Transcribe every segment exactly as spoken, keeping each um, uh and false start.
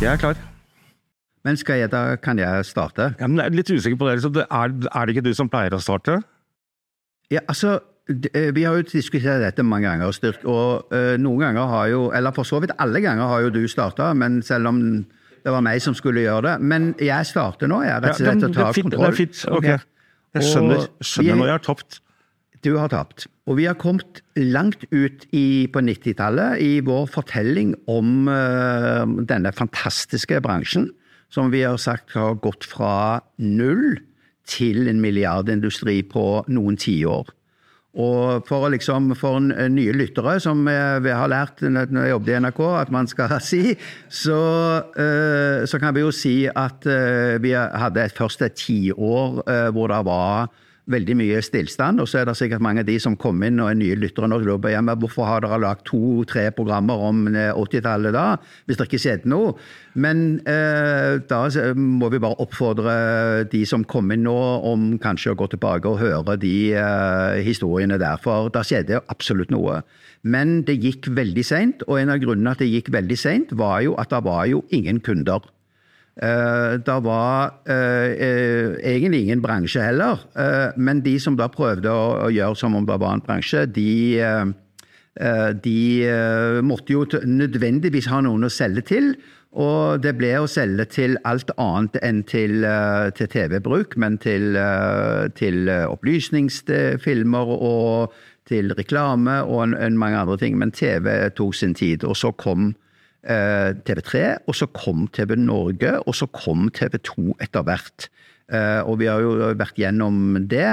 Jeg er klar. Men skal jeg, da kan jeg starte? Ja, men jeg er litt usikker på det. Så det er, er det ikke du som pleier å starte? Ja, altså, vi har jo diskutert dette mange ganger, Styrk, og uh, noen ganger har jo, eller for så vidt alle ganger har jo du startet, men selv om det var meg som skulle gjøre det. Men jeg starter nå, jeg er rett og slett å ta fint, kontroll. Det er fint, ok. Jeg skjønner, skjønner når jeg har tapt. Du har tapt. Og vi har kommet langt ut i, på nittitallet i vår fortelling om uh, denne fantastiske bransjen, som vi har sagt har gått fra null til en milliardindustri på noen tiår. Og for, liksom, for nye lyttere, som vi har lært når jeg jobbet i N R K, at man skal si, så, uh, så kan vi jo si at uh, vi hadde et første tiår uh, hvor det var veldig mye stillstand, og så er det sikkert mange av de som kom inn og er nye lyttere nok, og ja, men hvorfor har dere lagt to-tre programmer om åttitallet da, hvis det ikke skjedde noe? Men eh, da må vi bare oppfordre de som kom inn nå, om kanskje å gå tilbake og høre de eh, historiene der, for da skjedde absolutt noe. Men det gikk veldig sent, og en av grunnene at det gikk veldig sent var jo at det var jo ingen kunder. Uh, det var uh, uh, egentlig ingen bransje heller, uh, men de som da prøvde å, å gjøre som om det var en bransje, de, uh, uh, de uh, måtte jo nødvendigvis ha noen å selge til, og det ble å selge til alt annet enn til, uh, til T V-bruk, men til, uh, til opplysningsfilmer og til reklame og en, en mange andre ting, men T V tok sin tid, og så kom T V tre, og så kom T V Norge, og så kom T V to etter hvert. Og vi har jo vært gjennom det.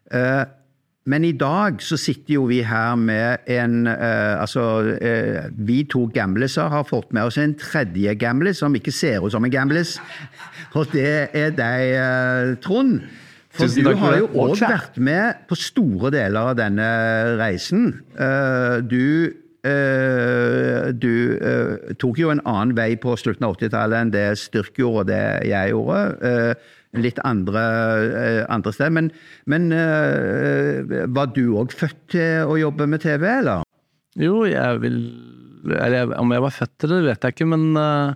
Men i dag så sitter jo vi her med en, altså vi to gamliser har fått med oss en tredje gamlis, som ikke ser ut som en gamlis, og det er deg, Trond. For du har jo også vært med på store deler av denne reisen. Du Uh, du uh, tok jo en annen vei på slutten av åttitallet enn det Styrk gjorde og det jeg gjorde. Uh, litt andre, uh, andre sted. Men, men uh, var du også født til å jobbe med T V, eller? Jo, jeg vil... Eller, om jeg var født til det, vet jeg ikke, men uh,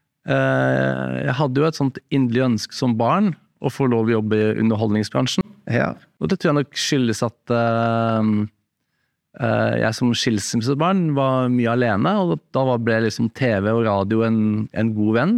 uh, jeg hadde jo et sånt inderlig ønske som barn å få lov å jobbe i underholdningsbransjen. Ja. Og det tror jeg nok skyldes at... Uh, Uh, jeg som skilsmissebarn var mye alene, og da ble liksom T V og radio en, en god venn,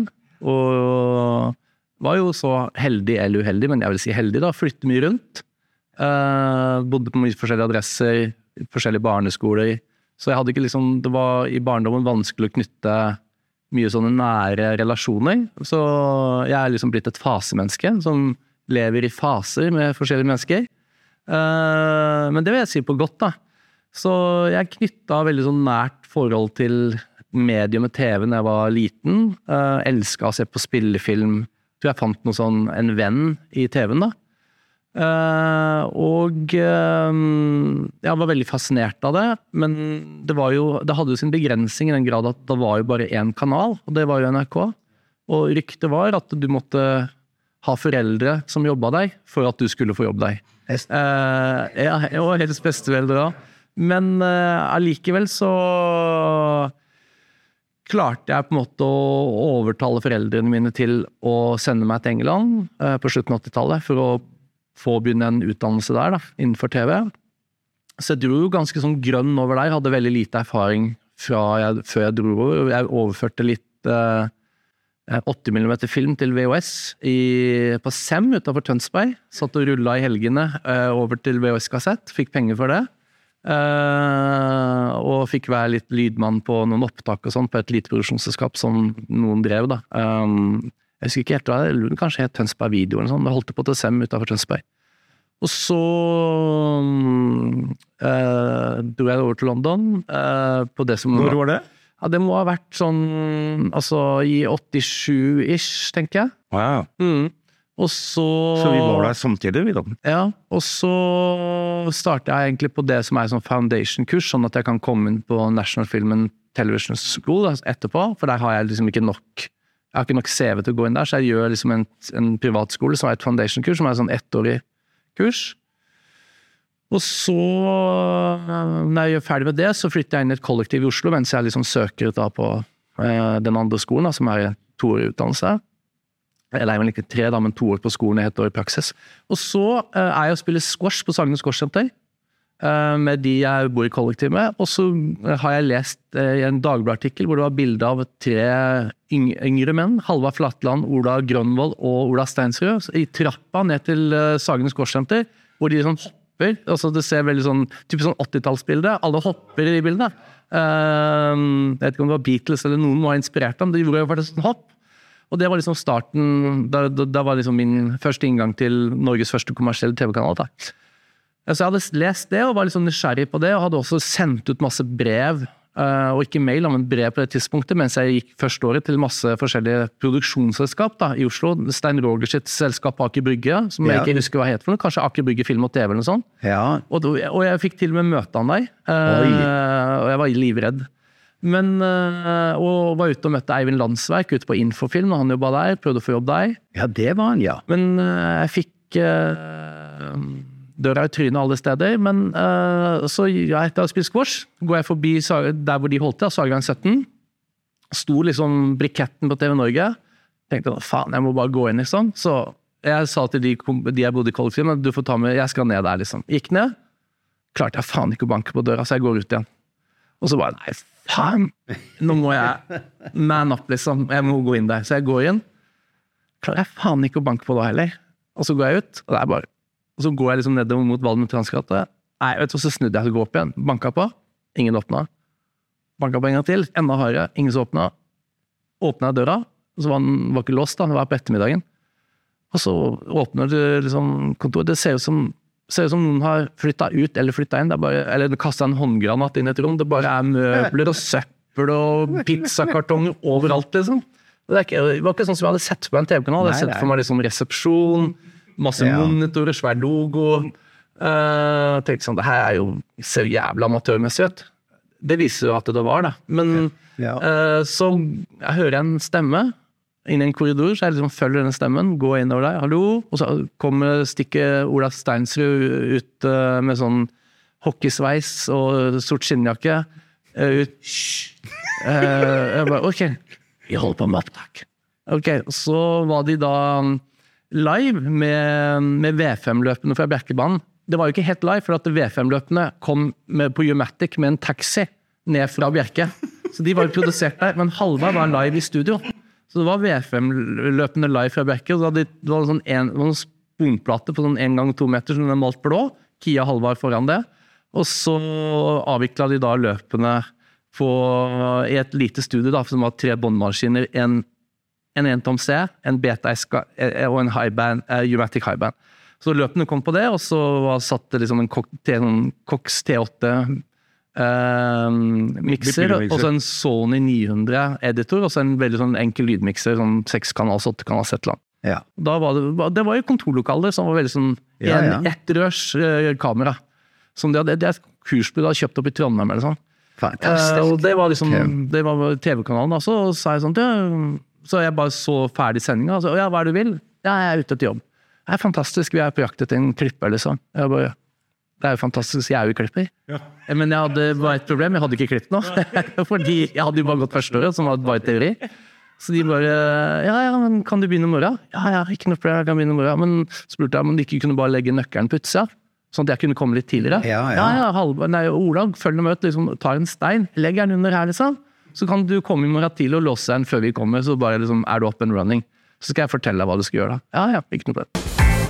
og var jo så heldig eller uheldig, men jeg vil si heldig da, flytte mye rundt, uh, bodde på mye forskjellige adresser, forskjellige barneskoler, så jeg hadde ikke liksom, det var i barndommen vanskelig å knytte mye sånne nære relasjoner, så jeg er liksom blitt et fasemenneske som lever i faser med forskjellige mennesker, uh, men det vil jeg si på godt da. Så jeg knyttet veldig sånn nært forhold til mediet med T V når jeg var liten. Uh, elsket å se på spillefilm. Jeg tror jeg fant noe sånn, en venn i T V-en da. Uh, og uh, jeg var veldig fascinert av det, men det, var jo, det hadde jo sin begrensning i den grad at det var jo bare en kanal, og det var jo N R K. Og ryktet var at du måtte ha foreldre som jobbet deg for at du skulle få jobbe deg. Uh, ja, jeg var helt besteforeldre da. Men uh, allikevel så klarte jeg på en måte å overtale foreldrene mine til å sende meg til England uh, på slutten av åttitallet for å få begynne en utdannelse der da, innenfor T V. Så jeg dro jo ganske sånn grønn over der, hadde veldig lite erfaring fra jeg, før jeg dro over. Jeg overførte litt uh, åtti millimeter film til V H S i, på Sem utenfor Tønsberg. Satt og rullet i helgene uh, over til V H S-kassett, fikk penger for det. Uh, og fikk være litt lydmann på noen opptak og sånt på et lite produksjonsselskap som noen drev da. Um, jeg husker ikke helt hva det er, kanskje het Tønsberg Video eller sånn, det holdt på til Sem utenfor Tønsberg. Og så uh, dro jeg over til London uh, på det som... Hvor var det? Ja, det må ha vært sånn, altså i åttisju-ish, tenker jeg. Wow. Mm. Og så... Så vi var der samtidig, vi da? Ja, og så startet jeg egentlig på det som er sånn foundation-kurs, sånn at jeg kan komme inn på National Film and Television School etterpå, for der har jeg liksom ikke nok, jeg har ikke nok C V til å gå inn der, så jeg gjør liksom en, en privatskole som er et foundation-kurs, som er sånn ettårig kurs. Og så, når jeg gjør ferdig med det, så flytter jeg inn i et kollektiv i Oslo, mens jeg liksom søker da på eh, den andre skolen, da, som er toårutdannelse. Eller er vel ikke tre, da, men to år på skolen og ett år i praksis. Og så eh, er jeg å spille squash på Sagene Squash-senter, eh, med de jeg bor i kollektiv med. Og så har jeg lest eh, i en Dagbladet-artikkel hvor det var bilde av tre yng yngre menn, Halvard Flatland, Ola Grønvold og Ola Steinsrud, i trappa ned til eh, Sagene Squash-senter, hvor de sånn hopper, altså det ser veldig sånn, typisk sånn åttitallsbilde, alle hopper i bildet. Uh, jeg vet ikke om det var Beatles eller noen var inspirert av, men de gjorde jo faktisk sånn hopp. Og det var liksom starten, da, da, da var liksom min første inngang til Norges første kommersielle T V-kanal. Da. Så jeg hadde lest det og var liksom nysgjerrig på det, og hadde også sendt ut masse brev, uh, og ikke mail, men brev på det tidspunktet, mens jeg gikk første året til masse forskjellige produksjonsselskap da, i Oslo. Stein Rogers sitt selskap Aker Brygge, som jeg ja. ikke husker hva het for noe, kanskje Aker Brygge Film og T V eller noe sånt. Ja. Og, og jeg fikk til og med møte han der, uh, og jeg var livredd. Men, uh, og var ute og møtte Eivind Landsverk ute på Infofilm, og han jobbet der, prøvde å få jobb der. Ja, det var han, ja. Men uh, jeg fikk uh, døra i trynet alle steder, men uh, så ja, etter å ha spilt squash, går jeg forbi der hvor de holdt til, Sagerveien sytten, sto liksom briketten på T V Norge, tenkte, faen, jeg må bare gå inn, liksom. Så jeg sa til de, de jeg bodde i kollektiv, men du får ta med, jeg skal ned der, liksom. Gikk ned, klarte jeg faen ikke å banke på døra, så jeg går ut igjen. Og så bare, nei, faen, nå må jeg man up, liksom. Jeg må gå inn der. Så jeg går inn. Klarer jeg faen ikke å banke på da heller. Og så går jeg ut, og det er bare... Og så går jeg liksom nedover mot Valden Transgate. Nei, vet du, så snudde jeg til å gå opp igjen. Banka på. Ingen åpnet. Banka på en gang til. Enda hardere. Ingen som åpnet. Åpnet jeg døra. Og så var den var ikke låst da. Det var på ettermiddagen. Og så åpner det liksom kontoret. Det ser ut som... ser ut som noen har flyttet ut eller flyttet inn, det er bare, eller kastet en håndgranat inn i et rom, det bare er møbler og søppel og pizzakartonger overalt, liksom. Det, er ikke, det var ikke sånn som jeg hadde sett på en T V-kanal, jeg hadde sett for meg liksom resepsjon, masse ja. monitorer, svær logo, uh, tenkte sånn, det her er jo så jævla amatørmessig, vet. Det viser jo at det var det, men ja. uh, så jeg hører en stemme, inn i en korridor, så jeg liksom følger denne stemmen, går inn over deg, hallo, og så kommer stikker Ola Steinsrud ut uh, med sånn hockeysveis og sort skinnjakke, uh, ut, uh, jeg bare, ok, vi holder på med opptak. Ok, så var de da live med, med V fem-løpene fra Bjerkebanen. Det var jo ikke helt live, for at V fem-løpene kom med, på U-Matic med en taxi ned fra Bjerke. Så de var jo produsert der, men Halvard var live i studio. Så det var V fem-løpende live fra Bjerke, og det var sånn en, en sponplate på sånn en gang to meter som den malt blå, Kia Halvard foran det, og så avviklet de da løpene på, i et lite studio da, som var tre båndmaskiner, en, en entom C, en beta-eska og en highband, uh, U-Matic highband. Så løpene kom på det, og så var satt det liksom en Cox T åtte Uh, mixer, og så en Sony ni hundre editor, og så en veldig sånn enkel lydmixer, sånn seks kanals, åtte kanals, et eller annet. Ja. Da var det, det var jo kontorlokaler som var veldig sånn, ja, ja. en ettrørs uh, kamera, som det, det, det er et kursbud da kjøpt opp i Trondheim eller sånn. Fantastisk. Uh, og det var liksom, det var T V-kanalen da, så sa jeg sånn, ja, så jeg bare så ferdig sendingen, altså, ja, hva er det du vil? Ja, jeg er ute til jobb. Det er fantastisk, vi er på jakt etter en klipper, liksom. Jeg bare, det er jo fantastisk, jeg er jo klipper. Ja. Men jeg hadde bare et problem, jeg hadde ikke klippet noe. Fordi jeg hadde jo bare gått første året, som var bare teori. Så de bare, ja, ja, men kan du begynne i morgen? Ja, ja, ikke noe problem, jeg kan begynne i morgen. Men spurte jeg om de ikke kunne bare legge nøkkelen på utsida, sånn at jeg kunne komme litt tidligere. Ja, ja. Ja, ja, Halvard, nei, Ola, følg med møte, liksom, tar en stein, legg den under her, liksom. Så kan du komme i morgen tidlig og låse den før vi kommer, så bare liksom, er du up and running. Så skal jeg fortelle deg hva du skal gjøre da. Ja, ja, ikke noe problem.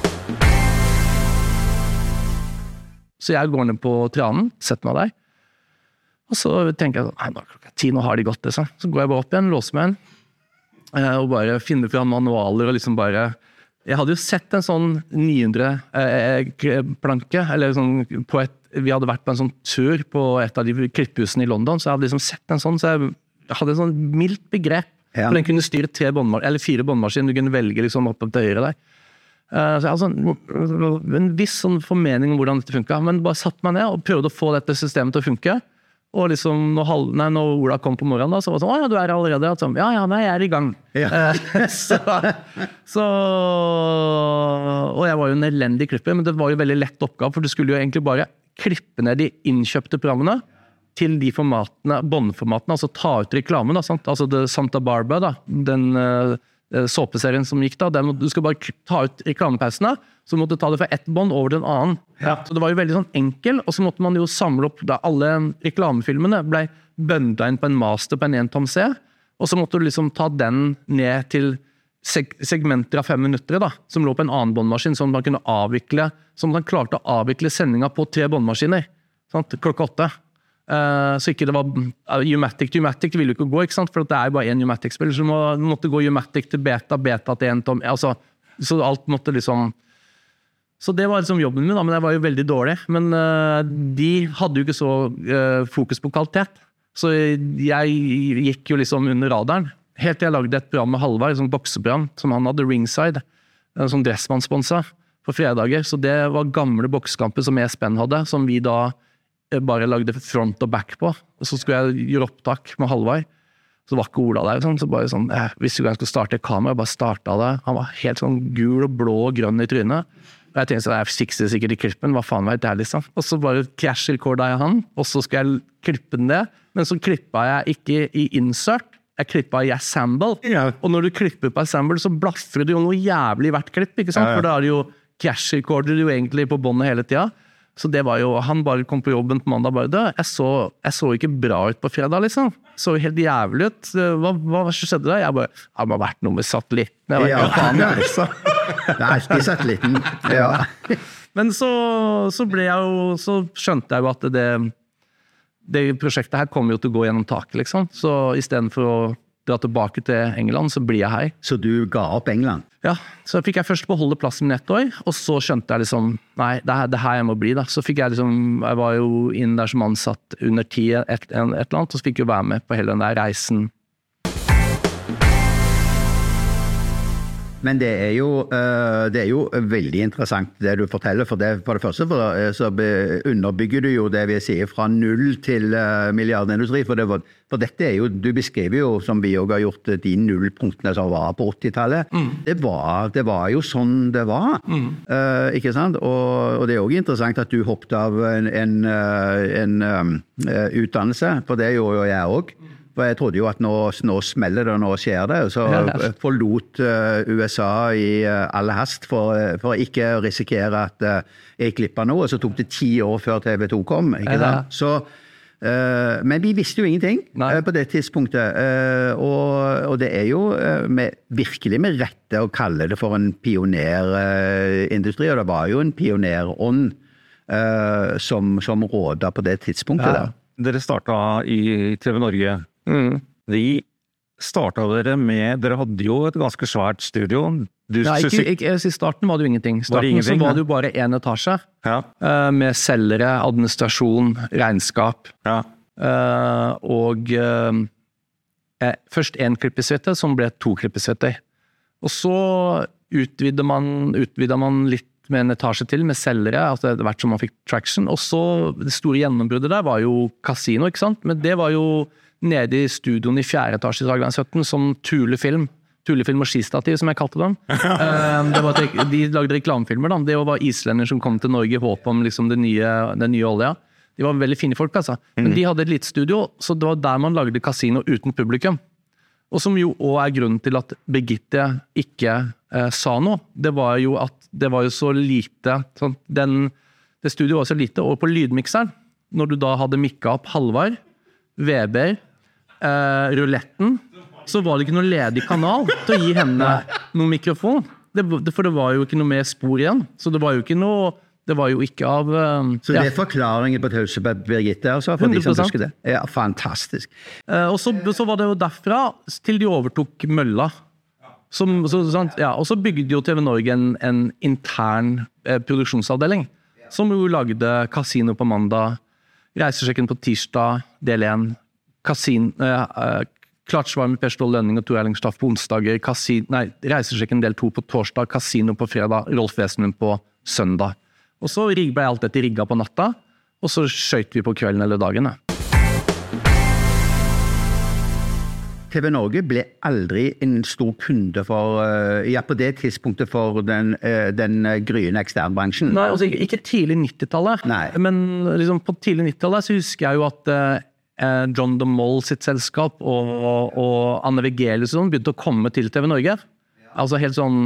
Så jeg går ned på Tranen, setter meg der, og så tenker jeg, nei, nå er klokka ti, nå har de gått det, så. Så går jeg bare opp igjen, låser meg igjen, og bare finner fram manualer, og liksom bare, jeg hadde jo sett en sånn ni hundre planke, eller sånn på et, vi hadde vært på en sånn tur på et av de klipphusene i London, så jeg hadde liksom sett en sånn, så jeg hadde en sånn mildt begrep, ja. For den kunne styre tre båndmaskiner, eller fire båndmaskiner, du kunne velge liksom opp til høyre der. Uh, så jeg hadde sånn, en viss sånn formening om hvordan dette funket, men bare satt meg ned og prøvde å få dette systemet til å funke, og liksom når, halv, nei, når Ola kom på morgenen da, så var det sånn, å ja, du er allerede, så, ja, ja, nei, jeg er i gang. Ja. Uh, så, så, og jeg var jo en elendig klipper, men det var jo veldig lett oppgave, for du skulle jo egentlig bare klippe ned de innkjøpte programmene, til de formatene, båndformatene, altså ta ut reklamen, da, sant? Altså det Santa Barbara, da, den uh, såpeserien som gikk da, den, du skal bare ta ut reklamepausene, så måtte du ta det fra ett bånd over den annen. Ja. Så det var jo veldig sånn enkel, og så måtte man jo samle opp, da alle reklamefilmene ble bøndet inn på en master på en en tom C, og så måtte du liksom ta den ned til seg segmenter av fem minutter, da, som lå på en annen båndmaskin, som man kunne avvikle, som man klarte å avvikle sendinga på tre båndmaskiner, sant? Klokka åtte. Uh, så ikke det var uh, Umatic til Umatic det ville jo ikke gå, ikke sant? For det er jo bare en Umatic-spill, så må, måtte gå Umatic til beta, beta til en tom, altså, så alt måtte liksom så det var liksom jobben min da, men det var jo veldig dårlig men uh, de hadde jo ikke så uh, fokus på kvalitet så jeg gikk jo liksom under radaren helt til jeg lagde et program med Halvard, et sånt bokseprogram som han hadde Ringside, en sånn Dressmann-sponsa på fredager, så det var gamle bokskamper som E S P N hadde, som vi da bare lagde front og back på, og så skulle jeg gjøre opptak med Halvard, så var ikke Ola der, sånn, så bare sånn, jeg visste jo jeg skulle starte et kamera, jeg bare startet det, han var helt sånn gul og blå og grønn i trynet, og jeg tenkte sånn, jeg fikser sikkert i klippen, hva faen vet jeg liksom, og så bare crash-rekordet jeg han, og så skal jeg klippe den det, men så klippet jeg ikke i insert, jeg klippet i assemble, ja. Og når du klipper på assemble, så blaffer du jo noe jævlig i hvert klipp, ikke sant, ja, ja. For da er det jo crash-rekorder jo egentlig på båndet hele tiden, så det var jo, han bare kom på jobben på mandag bare, jeg så, jeg så ikke bra ut på fredag liksom, så helt jævlig ut, hva, hva skjedde da? Jeg bare, jeg må ha vært noe med satellitten, jeg ja, faen ja, så. Det er alltid satellitten, ja. Men så, så ble jeg jo, så skjønte jeg jo at det, det prosjektet her kommer jo til å gå gjennom taket liksom, så i stedet for å dra tilbake til England, så blir jeg her. Så du ga opp England? Ja, så fikk jeg først beholde plassen min ett år, og så skjønte jeg liksom, nei, det er det her jeg må bli da. Så fikk jeg liksom, jeg var jo inn der som ansatt under tid et, et eller annet, og så fikk jeg være med på hele den der reisen. Men det er jo, det er jo veldig interessant det du forteller, for det, for det første for, så underbygger du jo det vi sier fra null til milliardindustri, for, det var, for dette er jo, du beskriver jo, som vi også har gjort, de nullpunktene som var på åttitallet. Mm. Det, var, det var jo sånn det var, mm. uh, ikke sant? Og, og det er også interessant at du hoppet av en, en, en um, utdannelse, for det gjorde jo jeg også. For jeg trodde jo at nå, nå smeller det, og nå skjer det, så forlot uh, U S A i uh, alle hast for, for ikke å risikere at uh, jeg klippet noe, og så tok det ti år før T V to kom, ikke sant? Så, uh, men vi visste jo ingenting uh, på det tidspunktet, uh, og, og det er jo uh, med, virkelig med rette å kalle det for en pionerindustri, uh, og det var jo en pionerånd uh, som, som rådet på det tidspunktet ja. der. Dere startet i T V Norge. Mm. De startet dere med, dere hadde jo et ganske svært studio. Du, ja, ikke, ikke, I starten var det jo ingenting. I starten var det, ingenting, så var det jo bare en etasje, ja. uh, med selgere, administrasjon, regnskap, ja. uh, og uh, eh, først en klippesvette, som ble to klippesvetter. Og så utvidet man, utvidet man litt med en etasje til, med selgere, altså det hvert som man fikk traction, og så det store gjennombruddet der var jo kasino, ikke sant? Men det var jo nede i studioen i fjerde etasje i Sagveien sytten, som Tulefilm, Tulefilm og skistativ, som jeg kalte dem. uh, det var, de lagde reklamefilmer da, det var islender som kom til Norge i håp om liksom det nye, den nye olja. De var veldig fine folk, altså. Men de hadde et lite studio, så det var der man lagde kasino uten publikum. Og som jo også er grunnen til at Birgitte ikke eh, sa noe. Det var jo at det var jo så lite, sånn, den, det studioet var så lite, og på lydmikseren, når du da hadde mikket opp Halvard, Weber, eh, ruletten, så var det ikke noe ledig kanal til å gi henne noen mikrofon. Det, for det var jo ikke noe mer spor igjen, så det var jo ikke noe, det var jo ikke av... Um, så det er forklaringen på Tausebed Birgitte, altså, for de som husker det. Ja, fantastisk. Uh, og så, så var det jo derfra til de overtok Mølla. Som, så, sant? Ja, og så bygde jo T V Norge en, en intern eh, produksjonsavdeling, som jo lagde kasino på mandag, reisesjekken på tirsdag, del én, kasin, eh, eh, klart svar med Per Ståle Lønning og Tor Erling Staff på onsdager, kasin, nei, reisesjekken del to på torsdag, kasino på fredag, Rolf Wesenlund på søndag. Og så ble alt dette rigget på natta, og så skjøt vi på kvelden eller dagen. T V Norge ble aldri en stor kunde for, uh, ja, på det tidspunktet for den, uh, den gryende eksternbransjen. Nei, altså ikke, ikke tidlig nittitallet, Nei. men liksom på tidlig nittitallet så husker jeg jo at uh, John de Mol sitt selskap og, og Anne Wigelius begynte å komme til T V Norge. Altså helt sånn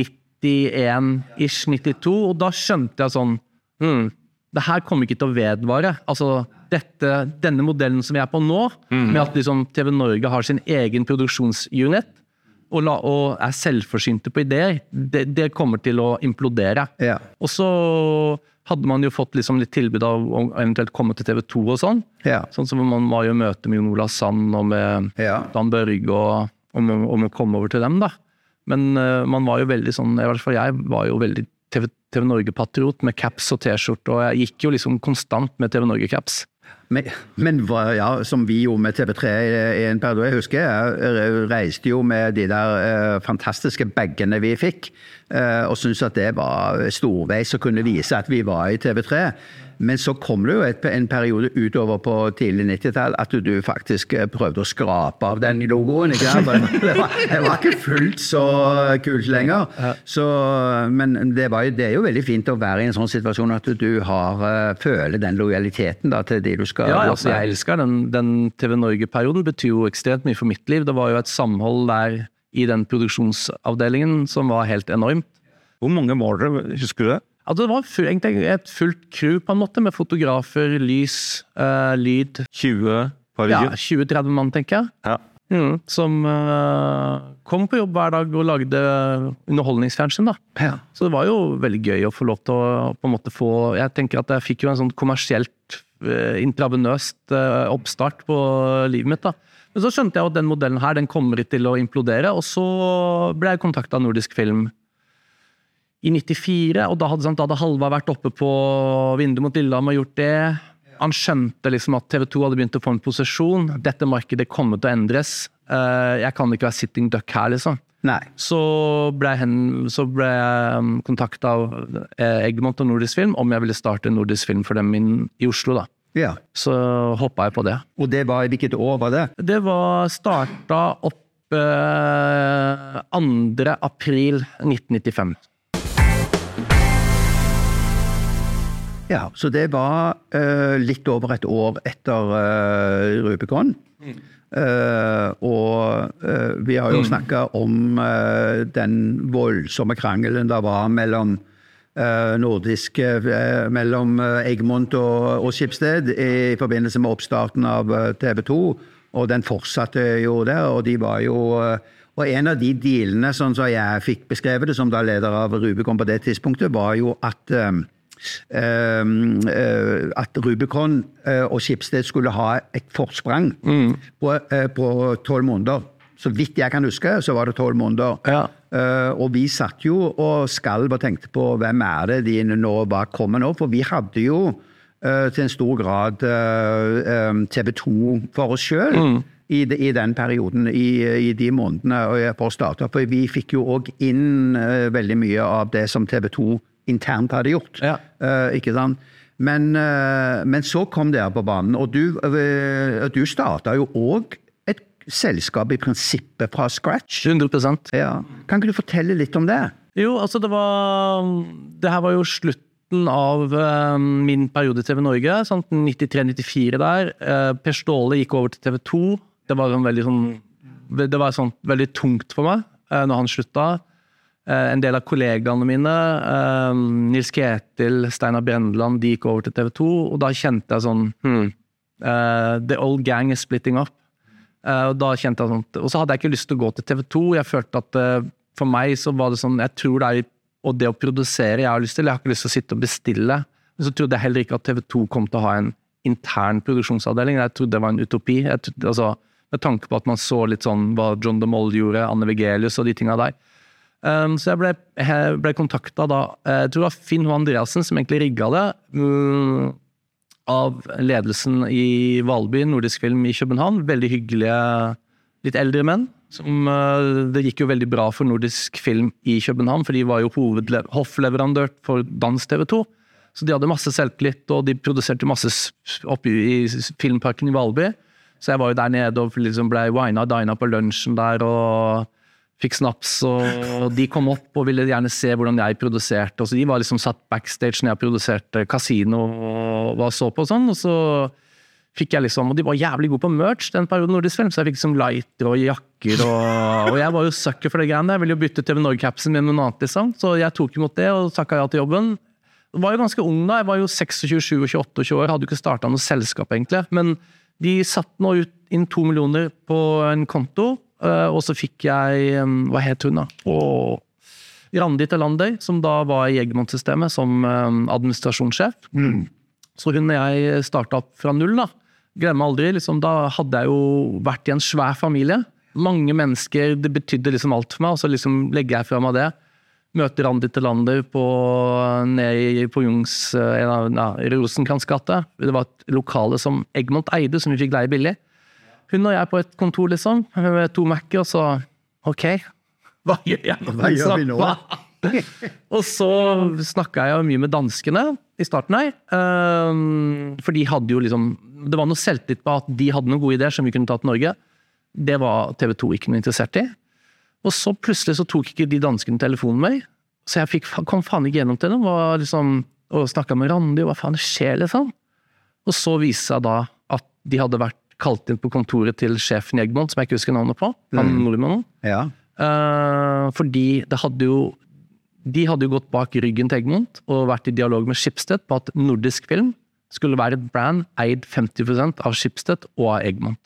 nittien-ish, nittito, og da skjønte jeg sånn, hmm, det her kommer ikke til å vedvare. Altså, dette, denne modellen som vi er på nå, mm. med at liksom, T V Norge har sin egen produksjonsunit, og, la, og er selvforsynte på ideer, det, det kommer til å implodere. Ja. Og så hadde man jo fått liksom, litt tilbud av å eventuelt komme til T V to og sånn. Ja. Sånn som man var jo i møte med Jon Ola Sand og med ja. Dan Børge og om, om å komme over til dem da. Men uh, man var jo veldig sånn, i hvert fall jeg var jo veldig T V, T V Norge-patriot med caps og t-skjort, og jeg gikk jo liksom konstant med T V Norge-caps. Men, men ja, som vi gjorde med T V tre i en periode, jeg husker, jeg reiste jo med de der uh, fantastiske bagene vi fikk, uh, og syntes at det var storveis å kunne vise at vi var i T V tre. Men så kom det jo et, en periode utover på tidlig nittitall at du, du faktisk prøvde å skrape av den logoen, ikke sant? Det var, det var ikke fullt så kult lenger. Så, men det, var jo, det er jo veldig fint å være i en sånn situasjon at du, du har, føler den lojaliteten da, til de du skal... Ja, altså, jeg elsker den, den T V Norge-perioden, betyr jo ekstremt mye for mitt liv. Det var jo et samhold der i den produksjonsavdelingen som var helt enormt. Hvor mange var det, husker du det? Altså, det var full, egentlig et fullt crew på en måte, med fotografer, lys, uh, lyd. tjue par video? Ja, tjue til tretti mann, tenker jeg. Ja. Mm, som uh, kom på jobb hver dag og lagde underholdningsfjernsyn da. Ja. Så det var jo veldig gøy å få lov til å på en måte få, jeg tenker at jeg fikk jo en sånn kommersielt, uh, intravenøst uh, oppstart på livet mitt da. Men så skjønte jeg at den modellen her, den kommer til å implodere, og så ble jeg kontaktet av Nordisk Film i nittifire, og da hadde, sant, da hadde Halvard vært oppe på Vinduet mot Lillehammer og gjort det. Han skjønte liksom at T V to hadde begynt å få en posisjon. Dette markedet kommer til å endres. Jeg kan ikke være sitting duck her, liksom. Nei. Så ble jeg, så ble jeg kontaktet av Egmont og Nordisk Film om jeg ville starte Nordisk Film for dem i, i Oslo, da. Ja. Så hoppet jeg på det. Og det var, hvilket år var det? Det var startet opp eh, andre april nitten nittifem. Ja, så det var uh, litt over et år etter uh, Rubicon. Mm. Uh, og uh, vi har jo mm. snakket om uh, den voldsomme krangelen der var mellom uh, nordiske, uh, mellom uh, Egmont og, og Schibsted i forbindelse med oppstarten av uh, T V to, og den fortsatte jo der, og de var jo... Uh, og en av de dealene, sånn som jeg fikk beskrevet det som da leder av Rubicon på det tidspunktet, var jo at... Um, Uh, uh, at Rubicon uh, og Schibsted skulle ha et forsprang mm. på, uh, på tolv måneder. Så vidt jeg kan huske, så var det tolv måneder. Ja. Uh, og vi satt jo og skalv og tenkte på hvem er det de nå bare kommer nå, for vi hadde jo uh, til en stor grad uh, um, T V to for oss selv mm. i, de, i den perioden, i, i de månedene for å starte. For vi fikk jo også inn uh, veldig mye av det som T V to internt hadde gjort, ja. uh, ikke sant? Men, uh, men så kom det her på banen, og du, uh, du startet jo også et selskap i prinsippet fra scratch. hundre prosent. Ja. Kan ikke du fortelle litt om det? Jo, altså det var, det her var jo slutten av uh, min periode i T V Norge, sånn nittitre nittifire der. Uh, Per Ståle gikk over til T V to. Det var, en veldig, sånn, det var sånn, veldig tungt for meg uh, når han sluttet. En del av kollegaene mine, Nils Ketil, Steinar Brendeland, de gikk over til T V to, og da kjente jeg sånn, hmm, uh, the old gang is splitting up. Uh, og da kjente jeg sånn, og så hadde jeg ikke lyst til å gå til T V to, jeg følte at uh, for meg så var det sånn, jeg tror det er, og det å produsere jeg har lyst til, jeg har ikke lyst til å sitte og bestille, men så trodde jeg heller ikke at T V to kom til å ha en intern produksjonsavdeling, jeg trodde det var en utopi, jeg trodde, altså, med tanke på at man så litt sånn hva John de Mol gjorde, Anne Wigelius og de tingene der. Um, så jeg ble, jeg ble kontaktet da, jeg tror det var Finn Andreasen som egentlig rigget det, um, av ledelsen i Valby, Nordisk Film i København, veldig hyggelige, litt eldre menn, som, uh, det gikk jo veldig bra for Nordisk Film i København, for de var jo hovedhoffleverandør for Dans T V to, så de hadde masse selvtillit, og de produserte masse oppe i filmparken i Valby, Så jeg var jo der nede og liksom ble wina og dina på lunsjen der, og fikk snaps, og de kom opp og ville gjerne se hvordan jeg produserte, og så de var liksom satt backstage når jeg produserte Casino og var så på og sånn, og så fikk jeg liksom, og de var jævlig gode på merch den perioden Nordisk Film, så jeg fikk liksom lighter og jakker, og, og jeg var jo sucker for det greiene, jeg ville jo bytte T V Norge-capsen min med noe annet liksom, så jeg tok imot det og takket ja til jobben. Jeg var jo ganske ung da, jeg var jo tjueseks, tjuesju, tjueåtte og tjue år, hadde jo ikke startet noe selskap egentlig, men de satt nå ut inn to millioner på en konto, Uh, og så fikk jeg, um, hva het hun da? Og Randi Talander, som da var i Egmont-systemet som um, administrasjonssjef. Mm. Så hun og jeg startet opp fra null da. Glemmer aldri, liksom, da hadde jeg jo vært i en svær familie. Mange mennesker, det betydde liksom alt for meg, og så liksom legger jeg fra meg det. Møter Randi Talander på, nede på Jungs, uh, ja, Rosenkrantz gate. Det var et lokale som Egmont eide, som vi fikk leie billig. Hun og jeg på et kontor liksom, med to Mac-er, og så, ok, hva gjør jeg nå? Hva gjør vi nå? Og så snakket jeg mye med danskene i starten her, um, for de hadde jo liksom, det var noe selvtillit på at de hadde noen gode ideer som vi kunne ta til Norge. Det var T V to ikke noe interessert i. Og så plutselig så tok ikke de danskene telefonen med, så jeg fikk, kom faen ikke gjennom til dem, og, liksom, og snakket med Randi, og hva faen det skjer liksom? Og så viste seg da at de hadde vært kalt inn på kontoret til sjefen i Egmont, som jeg ikke husker navnet på, han mm. nordmannen. Ja. Uh, fordi det hadde jo, de hadde jo gått bak ryggen til Egmont og vært i dialog med Schibsted på at Nordisk Film skulle være et brand eid femti prosent av Schibsted og av Egmont.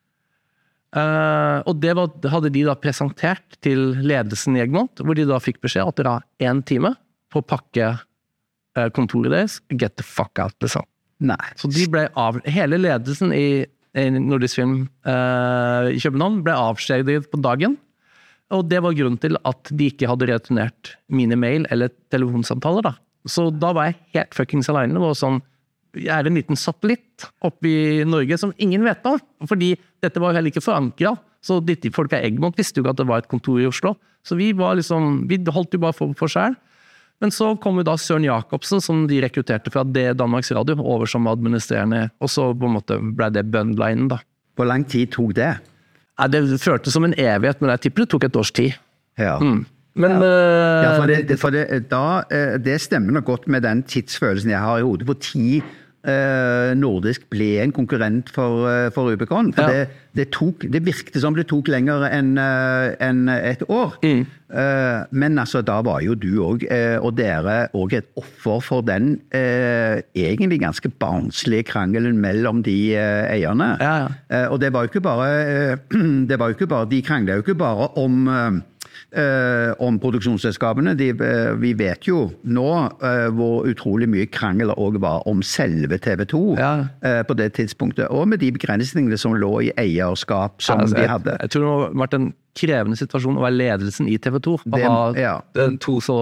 Uh, og det, var, det hadde de da presentert til ledelsen i Egmont, hvor de da fikk beskjed at det var en time på å pakke uh, kontoret deres, get the fuck out, liksom. Nei. Så de ble av, hele ledelsen i Nordisk Film eh, i København ble avskjedet på dagen, og det var grunnen til at de ikke hadde returnert mine mail eller telefonsamtaler da. Så da var jeg helt fuckings alene, det var sånn, jeg er en liten satellitt oppe i Norge som ingen vet om, fordi dette var heller ikke forankret, så de folk av Egmont visste jo ikke at det var et kontor i Oslo, så vi var liksom, vi holdt jo bare for, for selv. Men så kom jo da Søren Jakobsen, som de rekrutterte fra det Danmarks Radio, over som administrerende, og så på en måte ble det bønnlinen da. Hvor lang tid tok det? Nei, det føltes som en evighet, men jeg tipper det tok et års tid. Ja. Mm. Men, ja. Uh, ja, for, det, for det, da, det stemmer nok godt med den tidsfølelsen jeg har i hodet på ti Uh, Nordisk ble en konkurrent for, uh, for Rubicon, for ja. det, det, tok, det virkte som det tok lenger enn uh, en et år. Mm. Uh, men altså, da var jo du også, uh, og dere også et offer for den uh, egentlig ganske barnslige krangelen mellom de uh, eierne. Ja, ja. Uh, og det var jo ikke bare, uh, det var jo ikke bare, de kranglet jo ikke bare om uh, Uh, om produksjonsselskapene. De, uh, vi vet jo nå uh, hvor utrolig mye krangel også var om selve T V to ja. uh, på det tidspunktet, og med de begrensningene som lå i eierskap som ja, altså, de hadde. Jeg, jeg tror det har vært en krevende situasjon å være ledelsen i T V to. Å ha ja. to så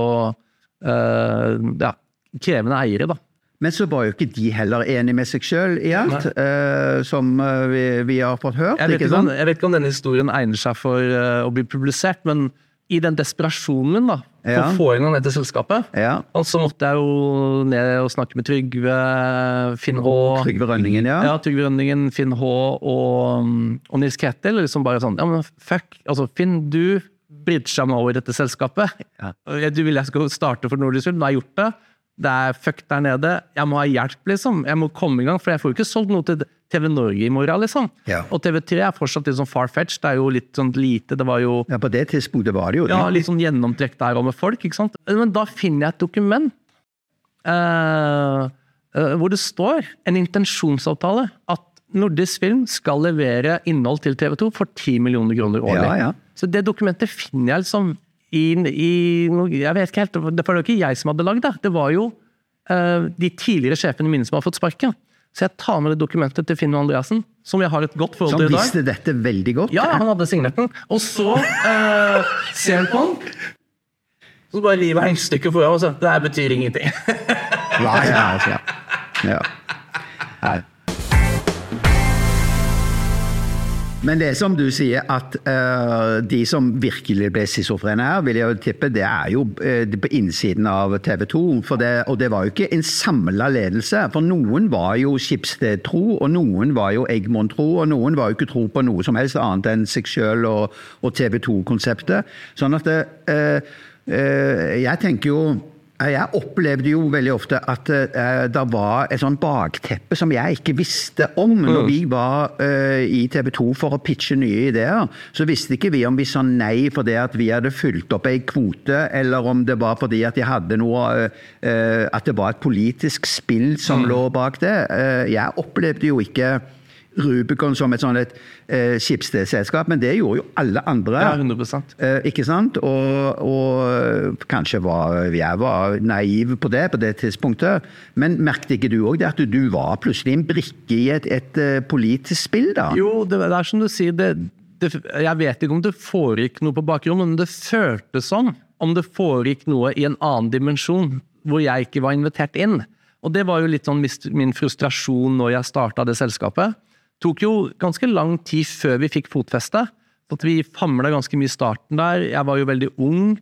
uh, ja, krevende eiere da. Men så var jo ikke de heller enige med seg selv i alt, uh, som uh, vi, vi har fått hørt. Jeg vet, ikke ikke om, jeg vet ikke om denne historien egner seg for uh, å bli publisert, men i den desperasjonen da, for ja. å få inn dette selskapet, ja. og så måtte jeg jo ned og snakke med Trygve, Finn H. Trygve Rønningen, ja. Ja, Trygve Rønningen, Finn H. og, og Nils Ketil, liksom bare sånn, ja, men fuck, altså Finn, du bridger meg over dette selskapet. Ja. Du vil jeg skal starte for Nordisk Film, nå har jeg gjort det. Det er fuck der nede. Jeg må ha hjelp, liksom. Jeg må komme i gang, for jeg får jo ikke solgt noe til T V Norge i morgen, liksom. Ja. Og T V tre er fortsatt litt sånn far-fetched. Det er jo litt sånn lite. Det var jo... Ja, på det tidspunktet var det jo det. Ja, litt sånn gjennomtrekk der og med folk, ikke sant? Men da finner jeg et dokument uh, uh, hvor det står en intensjonsavtale at Nordisk Film skal levere innhold til T V to for ti millioner kroner årlig. Ja, ja. Så det dokumentet finner jeg liksom I, i, jeg vet ikke helt, det var jo ikke jeg som hadde lagd det, det var jo uh, de tidligere sjefene mine som har fått sparken. Så jeg tar med det dokumentet til Finn og Andreassen, som jeg har et godt forhold til i dag. Som visste dette veldig godt? Ja, han hadde signert den. Og så uh, ser han på den, så bare river han stykket for ham, og så, det her betyr ingenting. Nei, ja, altså, ja. Ja. Nei. Men det er som du sier, at uh, de som virkelig ble schizofrene her, vil jeg jo tippe, det er jo uh, på innsiden av T V to, for det, og det var jo ikke en samlet ledelse, for noen var jo Schibsted-tro, og noen var jo Egmont-tro, og noen var jo ikke tro på noe som helst annet enn seg selv og, og T V to-konseptet. Sånn at det, uh, uh, jeg tenker jo, jeg opplevde jo veldig ofte at uh, det var et sånn bakteppe som jeg ikke visste om. Mm. Når vi var uh, i T V to for å pitche nye ideer, så visste ikke vi om vi sa nei for det at vi hadde fylt opp en kvote, eller om det var fordi at de hadde noe, uh, at det var et politisk spill som mm. lå bak det. Uh, jeg opplevde jo ikke Rubicon som et sånn et eh, Schibsted-selskap, men det gjorde jo alle andre. Ja, hundre prosent. Eh, ikke sant? Og, og kanskje var jeg var naiv på det på det tidspunktet, men merkte ikke du også det at du, du var plutselig en brikke i et, et, et politisk spill da? Jo, det, det er som du sier, det, det, jeg vet ikke om det foregikk noe på bakrommet, men det føltes som om det foregikk noe i en annen dimensjon, hvor jeg ikke var invitert inn. Og det var jo litt sånn min frustrasjon når jeg startet det selskapet. Det tok jo ganske lang tid før vi fikk fotfeste, så at vi famlet ganske mye i starten der. Jeg var jo veldig ung,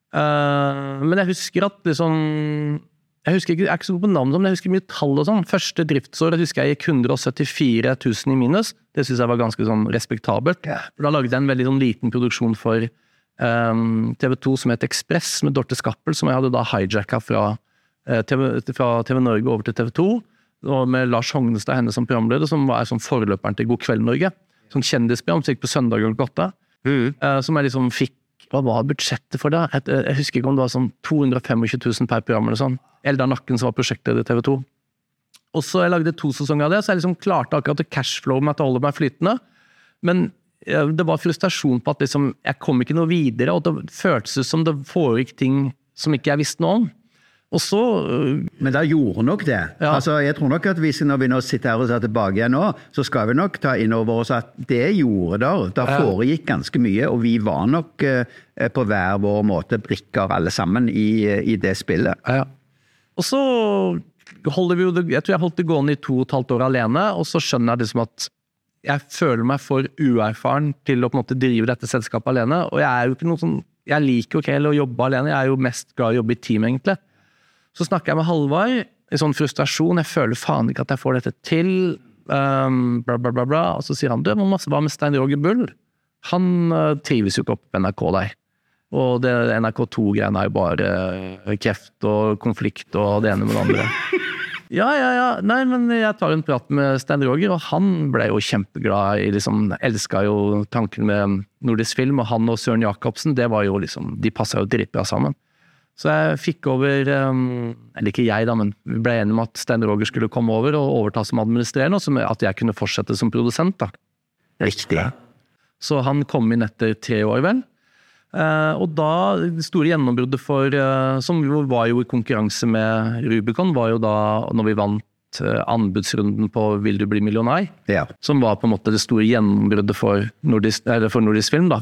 uh, men jeg husker at liksom, jeg husker ikke, jeg er ikke så god på navn, men jeg husker mye tall og sånn. Første driftsår, jeg husker jeg gikk hundre og syttifire tusen i minus. Det synes jeg var ganske sånn respektabelt. For da lagde jeg en veldig sånn liten produksjon for um, T V to som het Express med Dorte Skappel, som jeg hadde da hijacket fra, uh, TV, fra T V Norge over til T V to. Og med Lars Hognestad, henne som programleder, som var som forløperen til God kveld Norge. Sånn kjendisprogram, som gikk på søndag klokka åtte. Mm. Uh, som jeg liksom fikk, hva var budsjettet for det? Jeg, jeg husker ikke om det var sånn to hundre og tjuefem tusen per program eller sånn. Eldar Nakken som var prosjektleder i T V to. Og så jeg lagde to sesonger av det, så jeg liksom klarte akkurat å cashflow med at jeg holder meg flytende. Men uh, det var frustrasjon på at liksom, jeg kom ikke noe videre, og det føltes som det foregikk ting som ikke jeg visste noe om. Og så, men da gjorde nok det. Ja. Altså, jeg tror nok at hvis når vi nå sitter her og ser tilbake igjen nå, så skal vi nok ta inn over oss at det gjorde der. Da foregikk ganske mye, og vi var nok eh, på hver vår måte brikker alle sammen i, i det spillet. Ja. Og så holder vi jo, jeg tror jeg holdt det gående i to og et halvt år alene, og så skjønner jeg liksom at jeg føler meg for uerfaren til å på en måte drive dette selskapet alene, og jeg er jo ikke noe sånn, jeg liker jo ikke heller å jobbe alene, jeg er jo mest glad i å jobbe i team egentlig. Så snakker jeg med Halvard i sånn frustrasjon, jeg føler faen ikke at jeg får dette til, um, bla bla bla bla, og så sier han, du, hva med Stein Roger Bull? Han uh, trives jo ikke opp på N R K der. Og det N R K to-greiene er jo bare uh, kreft og konflikt og det ene med det andre. Ja, ja, ja, nei, men jeg tar en prat med Stein Roger, og han ble jo kjempeglad i, liksom, elsket jo tanken med nordisk film, og han og Søren Jakobsen, det var jo liksom, de passet jo dritbra sammen. Så jeg fikk over, eller ikke jeg da, men vi ble enige om at Stein Roger skulle komme over og overta som administrerende, og at jeg kunne fortsette som produsent da. Riktig. Så han kom inn etter tre år vel. Og da, det store gjennombruddet for, som var jo i konkurranse med Rubicon, var jo da når vi vant anbudsrunden på Vil du bli millionær, ja. Som var på en måte det store gjennombruddet for nordisk, eller for nordisk film da.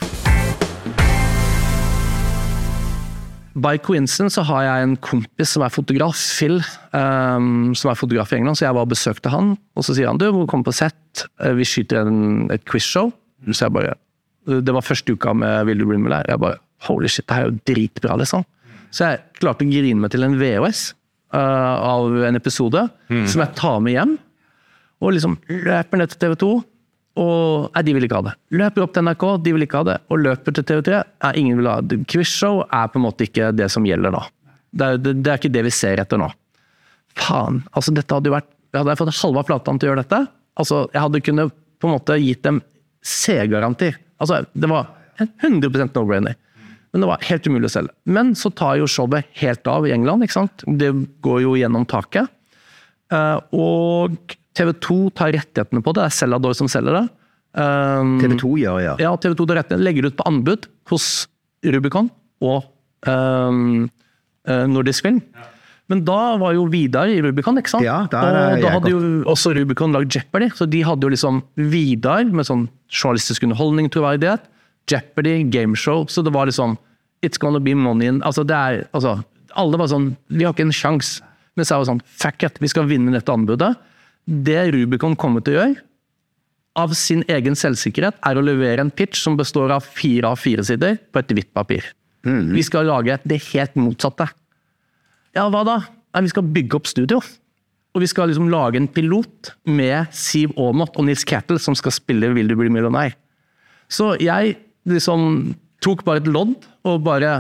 By coincidence så har jeg en kompis som er fotograf, Phil, um, som er fotograf i England, så jeg var og besøkte han, og så sier han, du, må komme på sett, vi skyter en, et quizshow, så jeg bare, det var første uka med Vil du bli millionær, jeg bare, holy shit, det her er jo dritbra, liksom. Så jeg klarte å grine meg til en V H S uh, av en episode, mm. som jeg tar med hjem, og liksom løper ned til T V to, og nei, de vil ikke ha det. Løper opp til N R K, de vil ikke ha det, og løper til T V tre, nei, ingen vil ha det. Quizshow er på en måte ikke det som gjelder da. Det er, det, det er ikke det vi ser etter nå. Faen, altså dette hadde jo vært, hadde jeg fått halva Flatland til å gjøre dette, altså jeg hadde kunnet på en måte gitt dem C-garanti. Altså det var hundre prosent no-brainer. Men det var helt umulig å selge. Men så tar jo showet helt av i England, ikke sant? Det går jo gjennom taket. Uh, og T V to tar rettighetene på det, det er Celador som selger det. Um, T V to gjør, ja. Ja, T V to tar rettighetene, legger ut på anbud hos Rubicon og um, uh, Nordisk Film. Ja. Men da var jo Vidar i Rubicon, ikke sant? Ja, da er det, og da hadde jo også Rubicon lagd Jeopardy, så de hadde jo liksom Vidar med sånn journalistisk underholdning, troverdighet, Jeopardy, gameshow, så det var liksom, it's gonna be money in, altså det er, altså, alle var sånn, vi har ikke en sjans, men så var det sånn, fuck it, vi skal vinne dette anbudet. Det Rubicon kommer til å gjøre, av sin egen selvsikkerhet er å levere en pitch som består av fire av fire sider på et hvitt papir. Mm. Vi skal lage det helt motsatte. Ja, hva da? Nei, vi skal bygge opp studio. Og vi skal liksom lage en pilot med Siv Aamodt og Nils Kettel som skal spille Vil du bli millionær. Så jeg liksom tok bare et lodd og bare,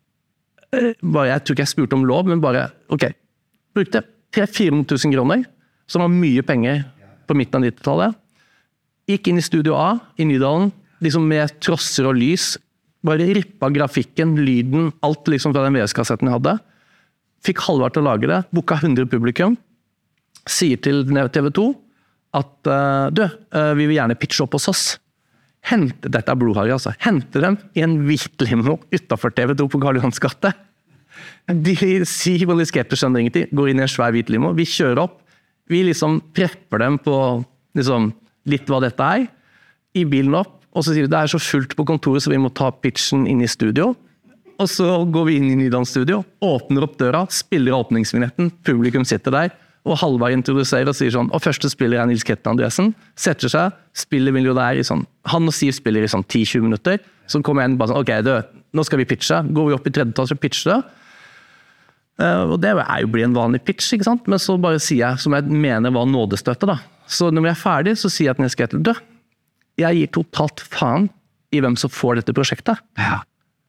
bare jeg tror ikke jeg spurte om lov, men bare, ok, brukte tre til fire hundre tusen kroner, som var mye penger på midten av nittitallet. Gikk inn i Studio A i Nydalen, liksom med trosser og lys, bare rippa grafikken, lyden, alt liksom fra den V S-kassetten jeg hadde. Fikk Halvard til å lage det, boka hundre publikum, sier til T V to at du, vi vil gjerne pitche opp hos oss. Hente, dette er blodharry altså, hente dem i en hvit limo utenfor T V to på Karl Johans gate. De sier hvor de skepter skjønner ingenting, går inn i en svær hvit limo, vi kjører opp, vi liksom prepper dem på liksom, litt hva dette er, i bilen opp, og så sier vi det er så fullt på kontoret så vi må ta pitchen inn i studio, og så går vi inn i Nydalen studio, åpner opp døra, spiller åpningsvinetten, publikum sitter der, og Halvard introduserer og sier sånn, og første spiller er Nils Kettel Andresen, setter seg, spiller millionær i sånn, han og Siv spiller i sånn ti til tjue minutter, så kommer en bare sånn, ok, du, nå skal vi pitche, går vi opp i tredje etasje og pitcher det, uh, og det er jo bli en vanlig pitch, ikke sant? Men så bare sier jeg, som jeg mener var nådestøtte da, så når vi er ferdig, så sier jeg til Nils Kettel, du, jeg gir totalt faen i hvem som får dette prosjektet. Ja.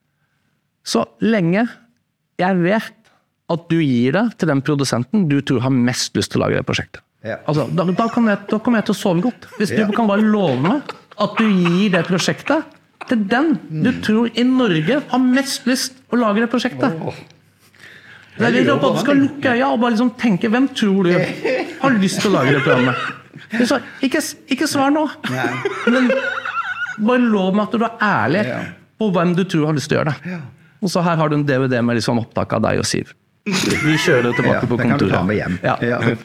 Så lenge jeg vet at du gir det til den produsenten du tror har mest lyst til å lage det prosjektet. Ja. Altså, da, da, kommer jeg, da kommer jeg til å sove godt. Hvis du ja. kan bare love meg at du gir det prosjektet til den du tror i Norge har mest lyst å lage det prosjektet. Oh. Det er litt at du skal lukke øya og bare liksom tenke, hvem tror du har lyst til å lage det programmet? Så, ikke, ikke svar nå, Nei. men bare lov meg at du er ærlig ja. på hvem du tror har lyst til å gjøre det. Ja. Og så her har du en D V D med liksom opptak av deg og Siv. Vi kjører tilbake ja, på kontoret. Det kan du ta med hjem. Ja. Ja.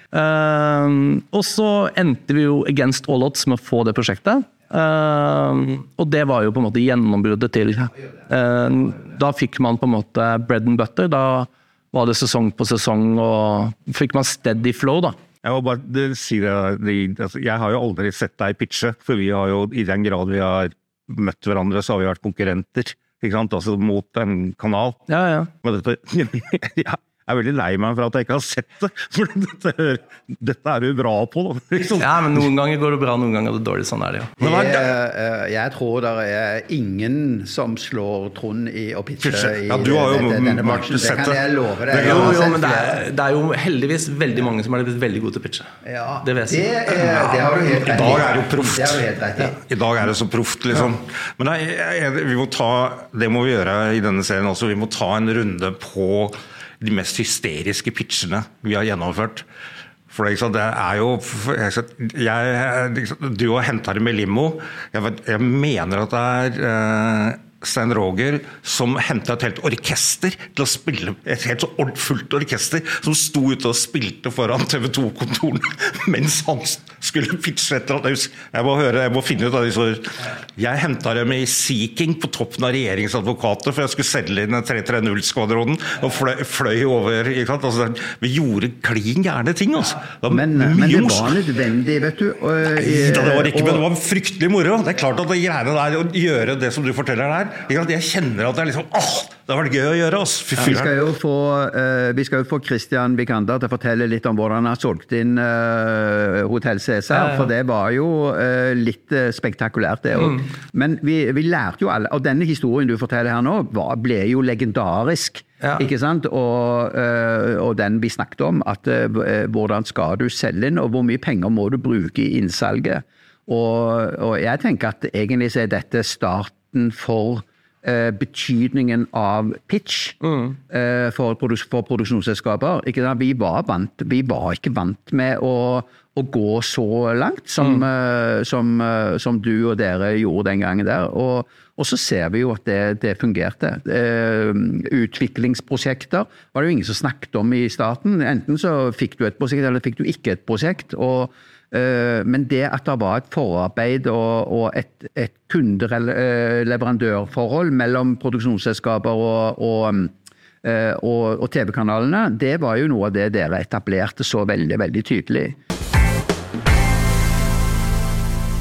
Uh, og så endte vi jo against all odds med å få det prosjektet. Uh, og det var jo på en måte gjennombruddet til. Uh, da fikk man på en måte bread and butter. Da var det sesong på sesong, og fikk man steady flow da. Jeg må bare det, si det, det, altså, jeg har jo aldri sett deg pitche, for vi har jo, i den grad vi har møtt hverandre, så har vi vært konkurrenter, ikke sant? Altså mot en kanal. Ja, ja. Men dette, ja, jeg er veldig lei meg for at jeg ikke har sett det, for dette, dette er du bra på. Liksom. Ja, men noen ganger går det bra, noen ganger er det dårlig, sånn er det jo. Jeg, jeg tror det er ingen som slår Trond i å pitche i ja, du har jo dette, denne bransjen. Det kan jeg love deg. Jo, jo, men det er, det er jo heldigvis veldig mange som er blitt veldig gode til å pitche. Ja, det, det, er, det har du helt rett i. I dag er det jo proft. Det har du helt rett i. I dag er det så proft, liksom. Men nei, vi må ta, det må vi gjøre i denne serien også, vi må ta en runde på de mest hysteriske pitchene vi har gjennomført. For det er jo, jeg, du har hentet det med limo, jeg, jeg mener at det er eh, Stein Roger som hentet et helt orkester til å spille, et helt så fullt orkester som sto ute og spilte foran T V to-kontorene mens han skulle pitche etter at jeg, jeg må høre, jeg må finne ut av disse jeg hentet dem i Sea-King på toppen av regjeringsadvokater for jeg skulle selge inn en tre tre null-skvadronen og fløy, fløy over, ikke sant? Altså, vi gjorde klin gjerne ting altså. Det men, men det var nødvendig, vet du og, Nei, det var ikke, og, men det var fryktelig moro det er klart at det greiene der å gjøre det som du forteller der jeg kjenner at det er liksom, åh, det har vært gøy å gjøre oss. Ja, vi skal jo få, uh, vi skal jo få Christian Vikander til å fortelle litt om hvordan han har solgt inn uh, Hotel Cæsar, ja, ja. For det var jo uh, litt uh, spektakulært det også. Mm. Men vi, vi lærte jo alle, og denne historien du forteller her nå, var, ble jo legendarisk. Ja. Ikke sant? Og, uh, og den vi snakket om, at uh, hvordan skal du selge inn, og hvor mye penger må du bruke i innsalget. Og, og jeg tenker at egentlig så er dette starten for Uh, betydningen av pitch mm. uh, for, produks for produksjonsselskaper. Ikke da? Vi, var vant, vi var ikke vant med å, å gå så langt som, mm. uh, som, uh, som du og dere gjorde den gangen der. Og, og så ser vi jo at det, det fungerte. Uh, utviklingsprosjekter var det jo ingen som snakket om i starten. Enten så fikk du et prosjekt, eller fikk du ikke et prosjekt. Og men det at det var et forarbeid og, og et, et kunde-leverandørforhold mellom produksjonsselskaper og, og, og, og T V-kanalene, det var jo noe av det dere etablerte så veldig, veldig tydelig.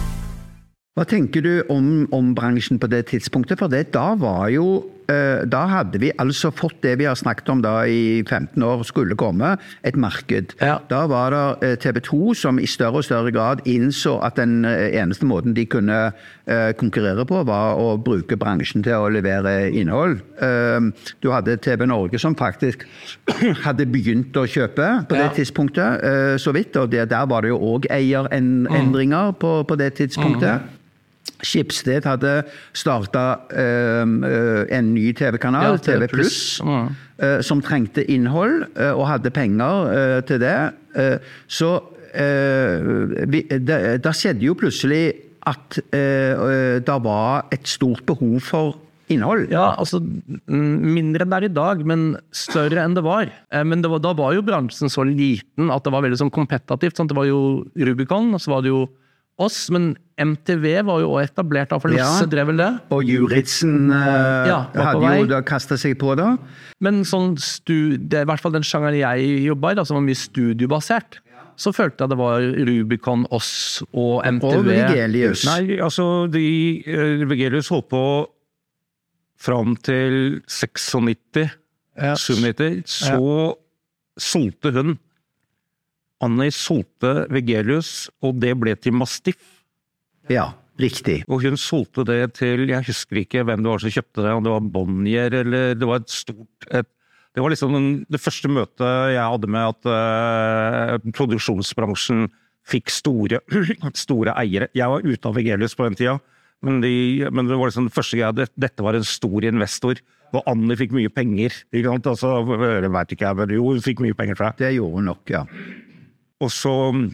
Hva tenker du om, om bransjen på det tidspunktet? For det, da var jo, eh, da hadde vi altså fått det vi har snakket om da i femten år skulle komme, et marked. Ja. Da var det eh, T V to som i større og større grad innså at den eh, eneste måten de kunne eh, konkurrere på var å bruke bransjen til å levere innhold. Eh, du hadde T V Norge som faktisk hadde begynt å kjøpe på det Ja. tidspunktet, eh, så vidt, og det, der var det jo også eierendringer på, på det tidspunktet. Mm. Schibsted hadde startet øh, en ny T V-kanal, Ja, T V Plus, mm. øh, som trengte innhold øh, og hadde penger øh, til det. Uh, så øh, vi, det, da skjedde jo plutselig at øh, det var et stort behov for innhold. Ja, altså mindre enn det er i dag, men større enn det var. Men det var, da var jo bransjen så liten at det var veldig sånn kompetativt. Sant? Det var jo Rubicon, og så var det jo oss, men M T V var jo også etablert av for Lasse, Ja. drev vel det? Og Juritzen øh, Ja, var på hadde vei. jo da kastet seg på det. Men sånn stu, det er i hvert fall den sjangeren jeg jobbet i, da, som var mye studiobasert, så følte jeg det var Rubicon, oss og M T V. Og Vigelius. Nei, altså, de, uh, Vigelius holdt på fram til nittiseks, Ja. syvognitti, så solgte hun. Annie solgte Vigelius, og det ble til Mastiff. Ja, riktig. Og hun solgte det til, jeg husker ikke hvem det var som kjøpte det, om det var Bonnier, eller det var et stort, et, det var liksom den, det første møtet jeg hadde med at uh, produksjonsbransjen fikk store, store eiere. Jeg var ute av Vigelius på den tida, men, de, men det var liksom det første jeg hadde, dette var en stor investor, og Annie fikk mye penger. Ikke sant? Altså, jeg vet ikke, men jo, hun fikk mye penger fra. Det gjorde hun nok, ja. Og så,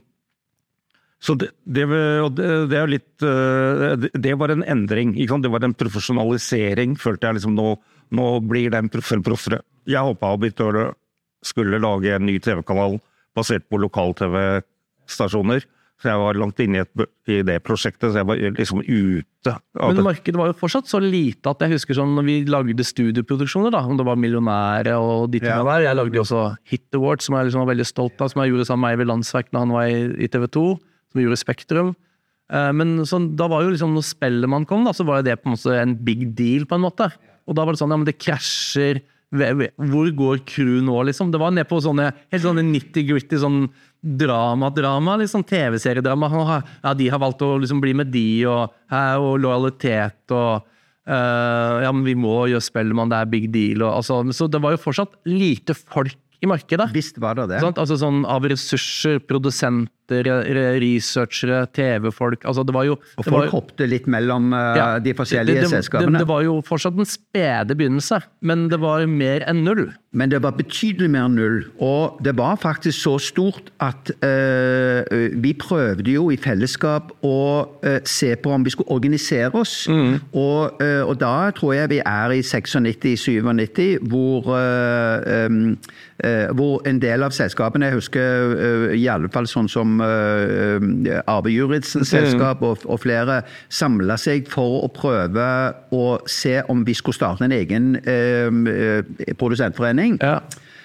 så det, det, det, det er litt, det, det var en endring, ikke sant? Det var en profesjonalisering, følte jeg liksom, nå, nå blir det en proffere. Jeg håpet Abitør skulle lage en ny T V-kanal basert på lokal-T V-stasjoner, så jeg var langt inne i, et, i det prosjektet, så jeg var liksom ute. Men markedet var jo fortsatt så lite at jeg husker sånn når vi lagde studioproduksjoner da, om det var Millionære og de tingene Ja. der. Jeg lagde jo også Hit Awards, som jeg liksom var veldig stolt av, som jeg gjorde sammen med Eivind Landsverk når han var i, i T V to, som vi gjorde Spektrum. Eh, men sånn, da var jo liksom når Spellemann kom da, så var det på en måte en big deal på en måte. Og da var det sånn, ja, men det krasjer. Hvor går crew nå, liksom? Det var ned på sånne, helt sånne nitty-gritty, sånn drama-drama, liksom tv-seriedrama. Ja, de har valgt å liksom bli med de, og, og lojalitet, og uh, ja, men vi må gjøre Spellemann, det er big deal, og altså, så det var jo fortsatt lite folk i markedet. Visst var det det. Sant? Altså sånn av ressurser, produsenter, researchere, T V-folk, altså det var jo... Og det folk var jo, hoppte litt mellom uh, ja, de forskjellige det, det, selskapene. Det, det var jo fortsatt en spede begynnelse, men det var mer enn null. Men det var betydelig mer enn null, og det var faktisk så stort at uh, vi prøvde jo i fellesskap å uh, se på om vi skulle organisere oss. Mm. Og, uh, og da tror jeg vi er i nittiseks syvognitti, hvor, uh, um, uh, hvor en del av selskapene, jeg husker uh, i alle fall sånn som uh, Arve Juritzens selskap og, og flere, samlet seg for å prøve å se om vi skulle starte en egen uh, produsentforening. Ja.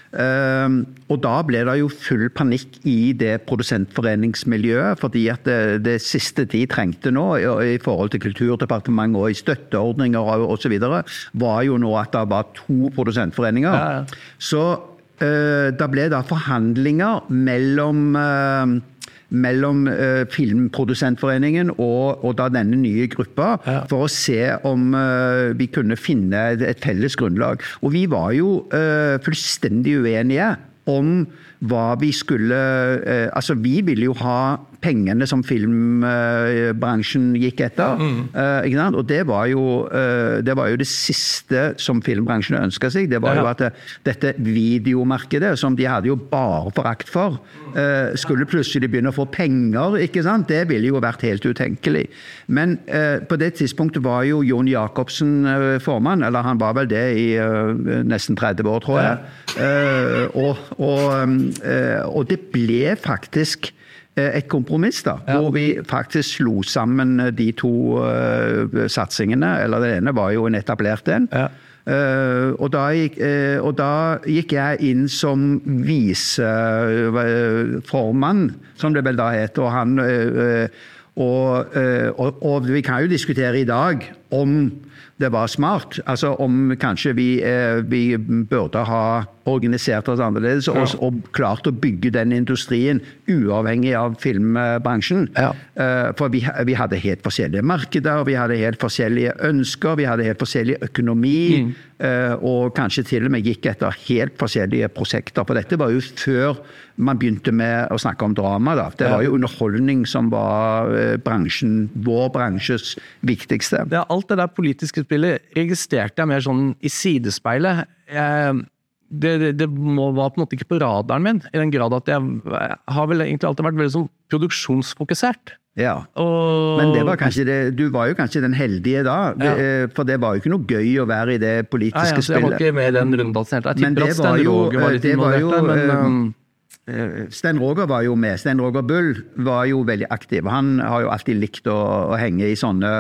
Uh, og da ble det jo full panikk i det produsentforeningsmiljøet, fordi at det, det siste de trengte nå, i, i forhold til Kulturdepartementet og i støtteordninger og, og så videre, var jo nå at det var to produsentforeninger. Ja. Så uh, da ble det forhandlinger mellom... Uh, mellom uh, Filmprodusentforeningen og, og da denne nye gruppa, ja. For å se om uh, vi kunne finne et felles grunnlag. Og vi var jo uh, fullstendig uenige om hva vi skulle... Uh, altså, vi ville jo ha pengene som filmbransjen uh, gikk etter. Mm. Uh, ikke sant? Og det var, jo, uh, det var jo det siste som filmbransjen ønsket seg. Det var ja. Jo at uh, dette videomarkedet, som de hadde jo bare forakt for, uh, skulle plutselig begynne å få penger, ikke sant? Det ville jo vært helt utenkelig. Men uh, på det tidspunktet var jo Jon Jakobsen uh, formann, eller han var vel det i uh, nesten tretti år, tror jeg. Uh, og, og, um, uh, og det ble faktisk et kompromiss da, ja. Hvor vi faktisk slo sammen de to uh, satsingene, eller det ene var jo en etablert en. Ja. Uh, og, da gikk, uh, og da gikk jeg inn som viseformann, uh, som det vel da het, og han... Uh, Og, og, og vi kan jo diskutere i dag om det var smart, altså om kanskje vi, vi burde ha organisert oss annerledes og, ja. og klart å bygge den industrien uavhengig av filmbransjen. Ja. For vi, vi hadde helt forskjellige markeder, vi hadde helt forskjellige ønsker, vi hadde helt forskjellig økonomi, mm. og kanskje til og med gikk etter helt forskjellige prosjekter. For dette var jo før man begynte med å snakke om drama. Da. Det var jo underholdning som var bransjen, vår bransjes viktigste. Ja, alt det der politiske spillet registrerte jeg mer sånn i sidespeilet. Jeg Det, det, det var på en måte ikke på radaren min, i den grad at jeg har vel egentlig alltid vært veldig sånn produksjonsfokusert. Ja, og... men det var kanskje det, du var jo kanskje den heldige da, ja. For det var jo ikke noe gøy å være i det politiske ja, ja, spillet. Jeg var ikke med i den runddalsen helt. Jeg men det var jo, var det var jo men, um... Sten Roger var jo med, Sten Roger Bull var jo veldig aktiv. Han har jo alltid likt å, å henge i sånne,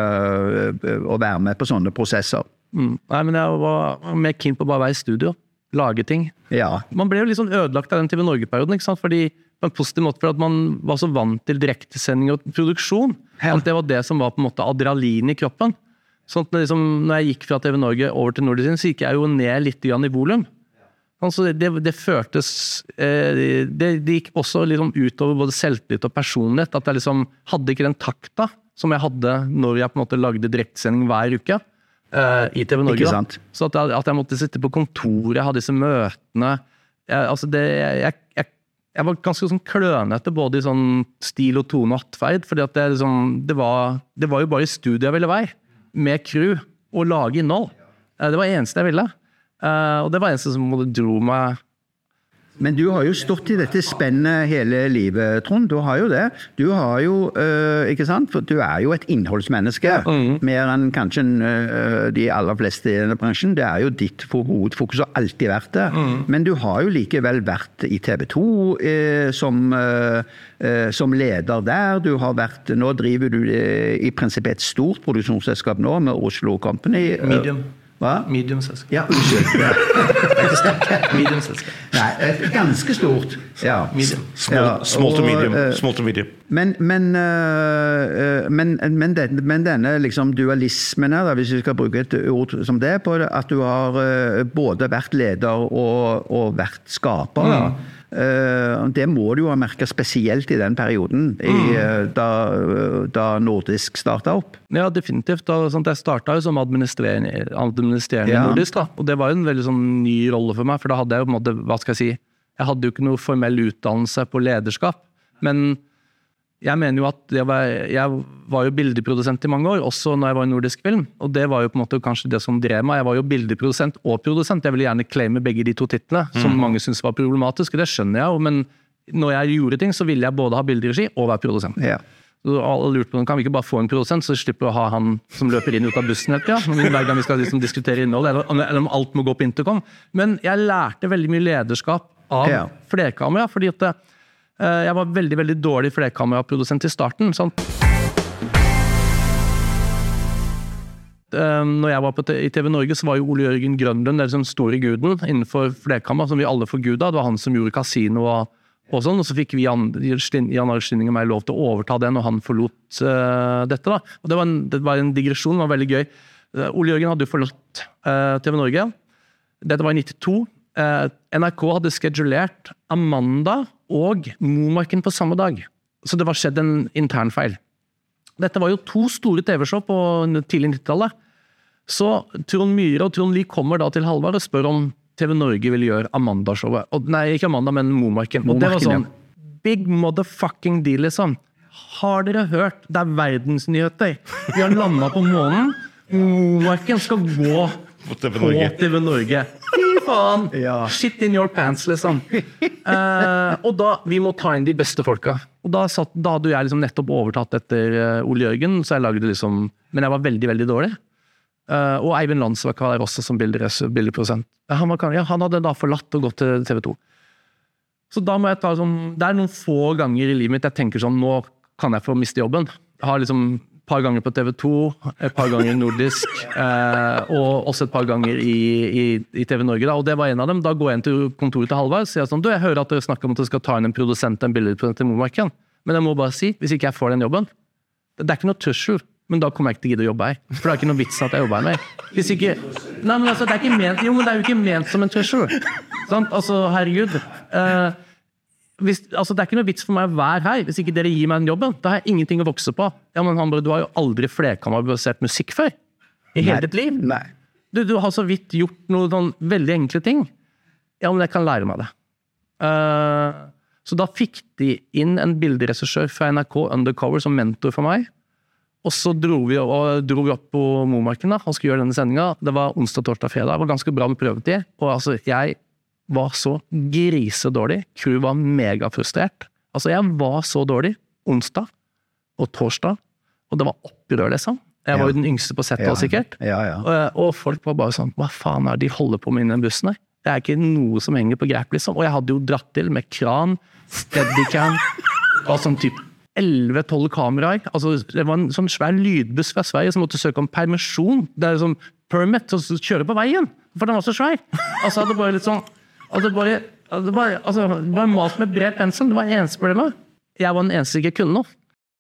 å være med på sånne prosesser. Mm. Nei, men jeg var mer keen på bare å være i studio. Lage ting. Ja. Man ble jo litt sånn ødelagt av den T V Norge-perioden, ikke sant? Fordi på en positiv måte for at man var så vant til direktesending og produksjon. Ja. At det var det som var på en måte adrenalin i kroppen. Sånn at liksom, når jeg gikk fra T V Norge over til Nordisk, så gikk jeg jo ned litt grann i volum. Altså det, det føltes, eh, det, det gikk også liksom utover både selvtillit og personlighet, at jeg liksom hadde ikke den takta som jeg hadde når jeg på en måte lagde direktesending hver uke. Uh, i T V Norge, så at jeg, at jeg måtte sitte på kontoret, ha disse møtene jeg, altså det, jeg, jeg, jeg var ganske sånn klønete både i sånn stil og tone og attferd, fordi at det, liksom, det, var, det var jo bare i studiet jeg ville være med crew og lage innhold, uh, det var det eneste jeg ville, uh, og det var det eneste som dro meg. Men du har jo stått i dette spennet hele livet, Trond. Du har jo det. Du har jo, øh, ikke sant? For du er jo et innholdsmenneske, mm. mer enn kanskje øh, de aller fleste i denne bransjen. Det er jo ditt hovedfokus og alltid vært det. Mm. Men du har jo likevel vært i T V to øh, som, øh, som leder der. Du har vært, nå driver du øh, i prinsippet et stort produksjonsselskap nå med Oslo Company. Medium. Hva? Medium-selskap. Ja, unnskyld. Ja. Medium-selskap. Nei, ganske stort. Ja. Medium. Small, ja. small to medium. Og, small to medium. Men, men, uh, men, men, den, men denne liksom, dualismen her, da, hvis vi skal bruke et ord som det, på det, at du har uh, både vært leder og, og vært skaper, da. Mm. Uh, det må du jo ha merket spesielt i den perioden i, uh, da, uh, da Nordisk startet opp. Ja, definitivt. Da, sånn, jeg startet jo som administrerende, administrerende ja. Nordisk, da. Og det var jo en veldig sånn, ny rolle for meg, for da hadde jeg jo på en måte, hva skal jeg si, jeg hadde jo ikke noe formell utdannelse på lederskap, men jeg mener jo at jeg var, jeg var jo bildeprodusent i mange år, også når jeg var i Nordisk Film, og det var jo på en måte kanskje det som drev meg. Jeg var jo bildeprodusent og produsent. Jeg ville gjerne claime begge de to titlene, som mm. mange synes var problematisk, og det skjønner jeg jo, men når jeg gjorde ting, så ville jeg både ha bilderegi og være produsent. Ja. Så alle lurte på, kan vi ikke bare få en produsent, så slipper vi å ha han som løper inn ut av bussen helt, ja, hver gang vi skal liksom diskutere innhold, eller, eller om alt må gå på intercom. Men jeg lærte veldig mye lederskap av ja. flerkamera, fordi at det, jeg var veldig, veldig dårlig flerkameraprodusent i starten. Sånn. Når jeg var på i T V Norge, så var jo Ole Jørgen Grønlund den store guden innenfor flerkamera, som vi alle forguda. Det var han som gjorde kasino og, og sånn, og så fikk vi Jan Arild Stinning og meg lov til å overta det når han forlot uh, dette. Da. Og det var, en, det var en digresjon, det var veldig gøy. Uh, Ole Jørgen hadde jo forlatt uh, T V Norge. Dette var i nittito. Uh, N R K hadde skedulert Amanda og Momarken på samme dag. Så det var skjedd en intern feil. Dette var jo to store T V-show på tidlig nittitallet. Så Trond Myhre og Trond Lie kommer da til Halvard og spør om T V Norge vil gjøre Amanda-showet. Og, nei, ikke Amanda, men Momarken. Og det var sånn, big motherfucking deal liksom. Har dere hørt? Det er verdensnyheter. Vi har landet på månen. Momarken skal gå på T V Norge. På T V Norge. Fy faen! Ja. Shit in your pants, liksom. uh, og da, vi må ta inn de beste folka. Og da, satt, da hadde jeg liksom nettopp overtatt etter uh, Ole Jørgen, så jeg lagde liksom, men jeg var veldig, veldig dårlig. Uh, og Eivind Landsverk var der også som bilderprodusent. Han, ja, han hadde da forlatt og gått til T V to. Så da må jeg ta sånn, det er noen få ganger i livet mitt jeg tenker sånn, nå kan jeg få miste jobben. Jeg har liksom et par ganger på T V to, et par ganger Nordisk, eh, og også et par ganger i, i, i T V Norge. Da. Og det var en av dem. Da går jeg inn til kontoret til Halvard og sier sånn, du, jeg hører at dere snakker om at dere skal ta inn en produsent, en billedprodusent til Momarken, men jeg må bare si, hvis ikke jeg får den jobben, det er ikke noe trussel, men da kommer jeg ikke til å gidde å jobbe her. For det er ikke noe vits at jeg jobber her mer. Hvis ikke, nei, men altså, det er ikke ment, jo, men det er jo ikke ment som en trussel. Sant? Altså, herregud. Uh, hvis, altså, det er ikke noe vits for meg å være her, hvis ikke dere gir meg den jobben. Da har jeg ingenting å vokse på. Ja, men han bare, du har jo aldri flerkammerbasert musikk før. I hele ditt liv. Nei. Du, du har så vidt gjort noen sånn veldig enkle ting. Ja, men jeg kan lære meg det. Uh, så da fikk de inn en bilderegissør fra N R K Undercover som mentor for meg. Og så dro vi, og dro vi opp på Momarken da, og skulle gjøre denne sendingen. Det var onsdag, torsdag, fredag. Det var ganske bra med prøvetid. Og altså, jeg var så grisedårlig. Crew var mega frustrert. Altså, jeg var så dårlig onsdag og torsdag. Og det var opprør, liksom. Jeg var jo den yngste på settet, ja. sikkert. Ja, ja. Og, og folk var bare sånn, hva faen er det de holder på med innen den bussen her? Det er ikke noe som henger på greip, liksom. Og jeg hadde jo dratt til med kran, steadicam, og sånn typ elleve tolv kameraer. Altså, det var en sånn svær lydbuss fra Sverige som måtte søke om permisjon. Det er sånn permit til å kjøre på veien, for den var så svær. Altså, det bare litt sånn, altså, bare, altså, bare, altså, det var malt med bred pensel. Det var eneste problemet. Jeg var den eneste som ikke kunne noe.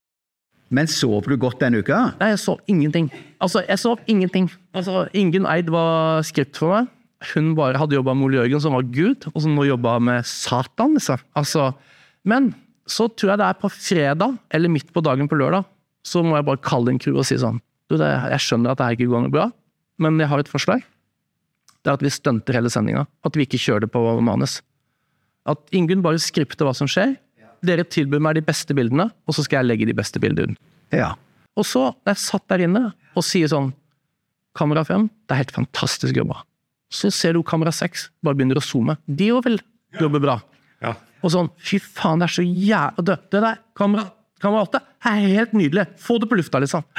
Men sov du godt den uka? Nei, jeg sov ingenting. Altså, jeg sov ingenting. Altså, Ingen Eid var skript for meg. Hun bare hadde jobbet med Ole Jørgen, som var Gud, og som nå jobbet med Satan, liksom. Altså, men så tror jeg det er på fredag, eller midt på dagen på lørdag, så må jeg bare kalle en crew og si sånn, du, det, jeg skjønner at det her ikke går noe bra, men jeg har et forslag. Det er at vi stunter hele sendingen, at vi ikke kjører det på manus. At Ingunn bare skripter hva som skjer, dere tilbyr meg de beste bildene, og så skal jeg legge de beste bildene. Ja. Og så, når jeg satt der inne og sier sånn, kamera fem, det er helt fantastisk jobba. Så ser du kamera seks, bare begynner å zoome. De jo vel jobber bra. Ja. Og sånn, fy faen, det er så jævla dødt. Det der, kamera, kamera åtte, er helt nydelig. Få det på lufta, liksom.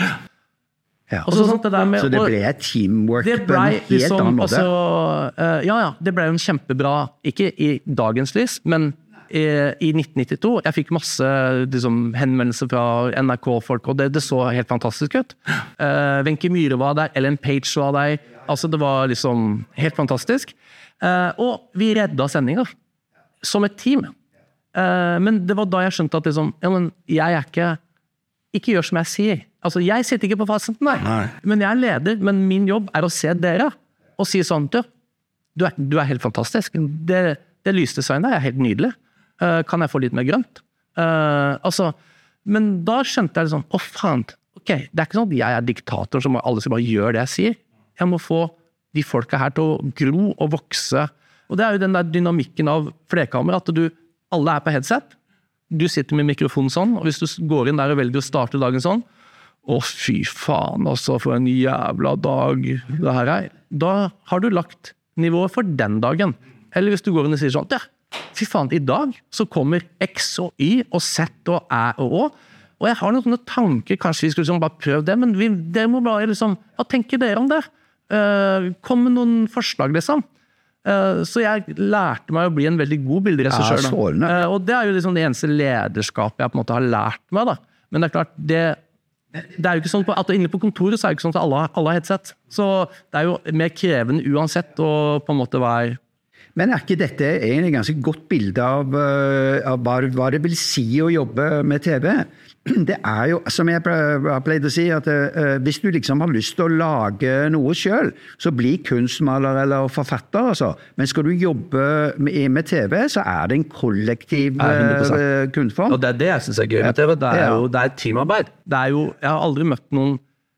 Ja. Og så, sånn, det der med, så det ble et teamwork det på en ble, helt liksom, annen måte? Altså, uh, ja, ja, det ble jo en kjempebra, ikke i dagens lys, men i, i nitten nittito. Jeg fikk masse liksom, henvendelser fra N R K-folk, og det, det så helt fantastisk ut. Uh, Wenche Myhre var der, Ellen Page var der. Altså, det var liksom helt fantastisk. Uh, og vi redda sendinga som et team. Uh, men det var da jeg skjønte at liksom, ja, men jeg er ikke, ikke gjør som jeg sier. Altså, jeg sitter ikke på fasiten, nei. Nei. Men jeg er leder, men min jobb er å se dere, og si sånn, du, du er, du er helt fantastisk. Det, det lysdesignet er helt nydelig. Uh, kan jeg få litt mer grønt? Uh, altså, men da skjønte jeg liksom, å faen, ok, det er ikke sånn at jeg er diktator som alle skal bare gjøre det jeg sier. Jeg må få de folka her til å gro og vokse. Og det er jo den der dynamikken av flerkammer, at du, alle er på headset, du sitter med mikrofonen sånn, og hvis du går inn der og velger å starte dagen sånn, å fy faen, altså, for en jævla dag det her er. Da har du lagt nivået for den dagen. Eller hvis du går inn og sier sånn, ja, fy faen, i dag så kommer X og Y og Z og Æ og Å, og jeg har noen sånne tanker, kanskje vi skulle liksom bare prøve det, men vi, dere må bare liksom, hva tenker dere om det? Uh, kom med noen forslag, liksom. Uh, så jeg lærte meg å bli en veldig god bilderegissør. Ja, uh, og det er jo liksom det eneste lederskapet jeg på en måte har lært meg, da. Men det er klart, det, det er jo ikke sånn på, at inne på kontoret så er det ikke sånn at alle, alle har headset. Så det er jo mer krevende uansett å på en måte være. Men er ikke dette egentlig ganske godt bilde av, av hva, hva det vil si å jobbe med T V? Det er jo, som jeg har pleid å si, at uh, hvis du liksom har lyst til å lage noe selv, så bli kunstmaler eller forfatter, altså. Men skal du jobbe med, med T V, så er det en kollektiv uh, kunstform. Og det er det jeg synes er gøy med T V. Det er jo det er et teamarbeid. Det er jo, jeg har aldri møtt noen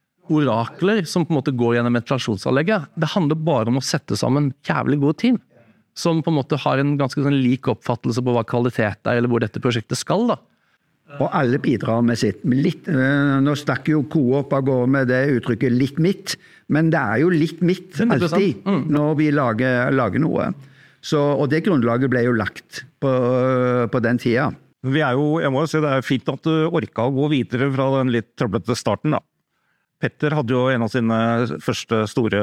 orakler som på en måte går gjennom et plansjonsanlegget. Det handler bare om å sette sammen jævlig gode team, som på en måte har en ganske sånn lik oppfattelse på hva kvalitet er, eller hvor dette prosjektet skal, da. Og alle bidrar med sitt. Litt, nå stakk jo Coop av gårde med det uttrykket litt mitt, men det er jo litt mitt alltid mm. når vi lager, lager noe. Så, og det grunnlaget ble jo lagt på, på den tida. Vi er jo, jeg må jo si, det er fint at du orket å gå videre fra den litt trøblete starten, da. Petter hadde jo en av sine første store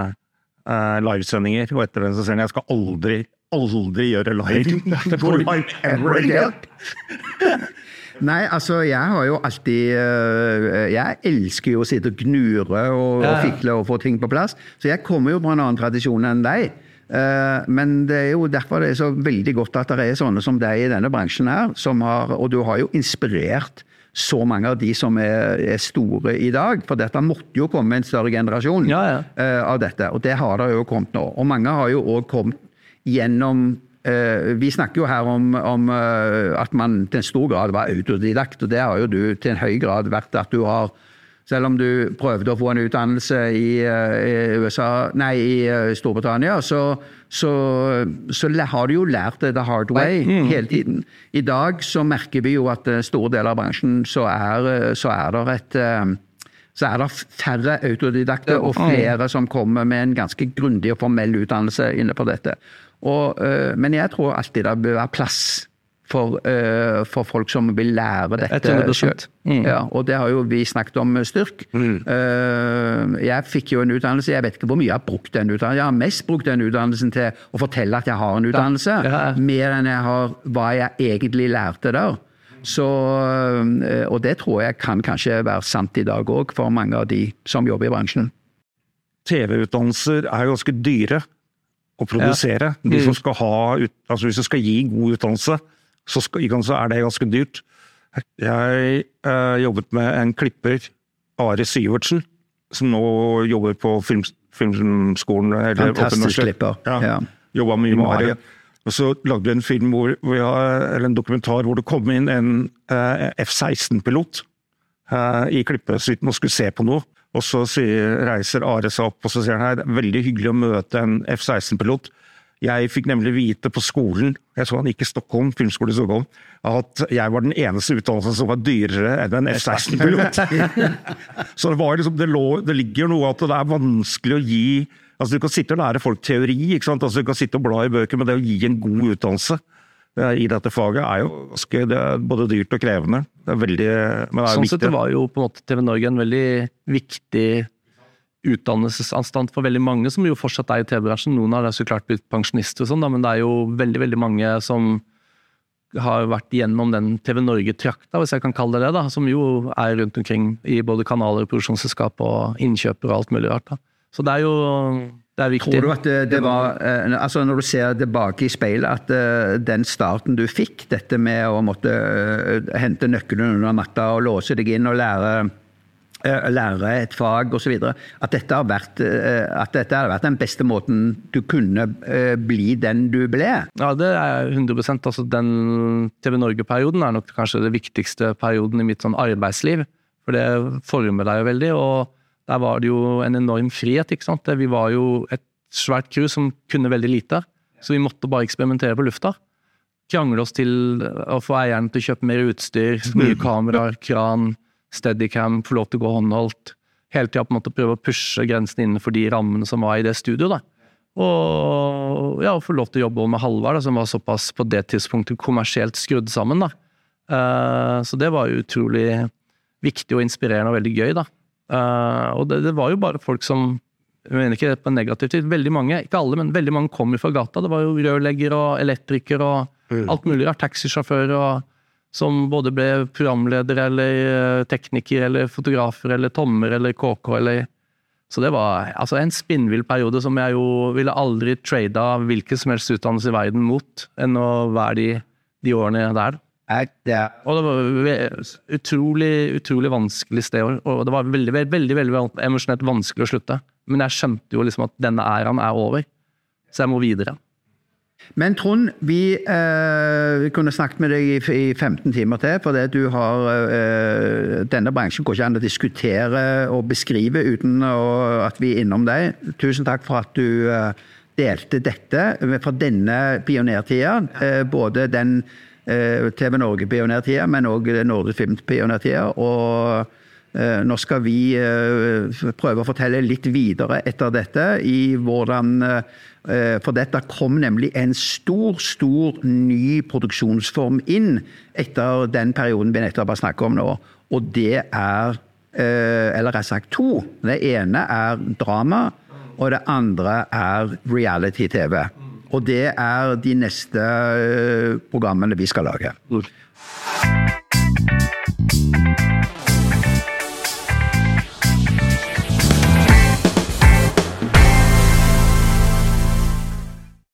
uh, livesendinger, og etter den så sier han, jeg skal aldri, aldri gjøre live. live ever again. Nei, altså, jeg har jo alltid, jeg elsker jo å sitte og gnure og, og fikle og få ting på plass, så jeg kommer jo på en annen tradisjon enn deg. Men det er jo derfor det er så veldig godt at det er sånne som deg i denne bransjen her, som har, og du har jo inspirert så mange av de som er, er store i dag, for dette måtte jo komme en større generasjon ja, ja. Uh, av dette, og det har det jo kommet nå. Og mange har jo også kommet gjennom, uh, vi snakker jo her om, om uh, at man til en stor grad var autodidakt, og det har jo du til en høy grad vært at du har, selv om du prøvde å få en utdannelse i, i U S A, nei, i Storbritannia, så, så, så har du jo lært det the hard way mm. hele tiden. I dag så merker vi jo at store deler av bransjen så er, så er det et, så er det færre autodidakter og flere som kommer med en ganske grundig og formell utdannelse inne på dette. Og, men jeg tror alltid det bør være plass For, uh, for folk som vil lære dette selv. Mm. Ja, og det har jo vi snakket om styrk. Mm. Uh, jeg fikk jo en utdannelse, jeg vet ikke hvor mye jeg har brukt den utdannelsen. Jeg har mest brukt den utdannelsen til å fortelle at jeg har en utdannelse, ja. Ja. Mer enn jeg har hva jeg egentlig lærte der. Så, uh, og det tror jeg kan kanskje være sant i dag også, for mange av de som jobber i bransjen. T V-utdannelser er ganske dyre å produsere. Ja. Mm. De som skal ha, altså hvis du skal gi god utdannelse, så, skal, så er det ganske dyrt. Jeg eh, jobbet med en klipper, Are Syvertsen, som nå jobber på film, filmskolen. Fantastisk klipper. Ja, ja. Jobbet mye med Are. Og så lagde vi en film, hvor, hvor jeg, eller en dokumentar, hvor det kom inn en eh, F seksten-pilot eh, i klippesuiten og skulle se på noe. Og så sier, reiser Are seg opp, og så sier han, det er veldig hyggelig å møte en F seksten-pilot. Jeg fikk nemlig vite på skolen, jeg så han ikke i Stockholm, filmskole i Stockholm, at jeg var den eneste utdannelsen som var dyrere enn en F seksten-pilot. Så det, var liksom, det, lå, det ligger noe at det er vanskelig å gi, altså du kan sitte og lære folk teori, ikke sant? Altså du kan sitte og bla i bøker, men det å gi en god utdannelse i dette faget er jo ganske, det er både dyrt og krevende. Det er veldig, men det er sånn viktig. Sett det var jo på en måte T V Norge en veldig viktig utdannelsesanstalt for veldig mange som jo fortsatt er i T V-bransjen. Noen har så klart blitt pensjonister og sånn, da, men det er jo veldig, veldig mange som har vært gjennom den T V Norge-trakta, hvis jeg kan kalle det det, da, som jo er rundt omkring i både kanaler, produksjonsselskap og innkjøper og alt mulig rart. Da. Så det er jo det er viktig. Tror du at det, det var, altså når du ser tilbake i speilet, at den starten du fikk, dette med å måtte hente nøkkelen under matta og låse deg inn og lære lære et fag og så videre, at dette har vært, at dette har vært den beste måten du kunne bli den du ble? Ja, det er hundre prosent. Altså, den T V Norge-perioden er nok kanskje det viktigste perioden i mitt sånn arbeidsliv, for det former deg jo veldig, og der var det jo en enorm frihet, ikke sant? Vi var jo et svært crew som kunne veldig lite, så vi måtte bare eksperimentere på lufta. Krangle oss til å få eieren til å kjøpe mer utstyr, mye kameraer, kran, Steadicam, få lov til å gå håndholdt, hele tiden på en måte prøve å pushe grensene innenfor de rammene som var i det studioet, da. Og ja, få lov til å jobbe med Halvard, da, som var såpass på det tidspunktet kommersielt skrudd sammen, da. Uh, så det var jo utrolig viktig og inspirerende og veldig gøy, da. Uh, og det, det var jo bare folk som, jeg mener ikke det på negativt, veldig mange, ikke alle, men veldig mange kom fra gata. Det var jo rørlegger og elektriker og mm. alt mulig, taxisjåfører og som både ble programledere eller tekniker eller fotografer eller tommer eller K K eller så det var altså en spinnvill periode som jeg jo ville aldri trade av hvilken som helst utdannelse i verden mot enn å være de, de årene der. Og det var utrolig, utrolig vanskelig sted og det var veldig, veldig, veldig, veldig emosjonelt vanskelig å slutte. Men jeg skjønte jo liksom at denne æraen er over, så jeg må videre. Men Trond, vi, eh, vi kunne snakket med deg i, i femten timer til, for det du har, eh, denne bransjen går ikke an å diskutere og beskrive uten å, at vi er innom deg. Tusen takk for at du eh, delte dette fra denne pionertiden, eh, både den eh, T V Norge-pionertiden, men også Nordisk Film-pionertiden, og eh, nå skal vi eh, prøve å fortelle litt videre etter dette i hvordan eh, for dette kom nemlig en stor, stor ny produksjonsform inn etter den perioden vi nettopp har snakket om nå. Og det er, eller jeg har sagt to. Det ene er drama, og det andre er reality-T V. Og det er de neste programmene vi skal lage.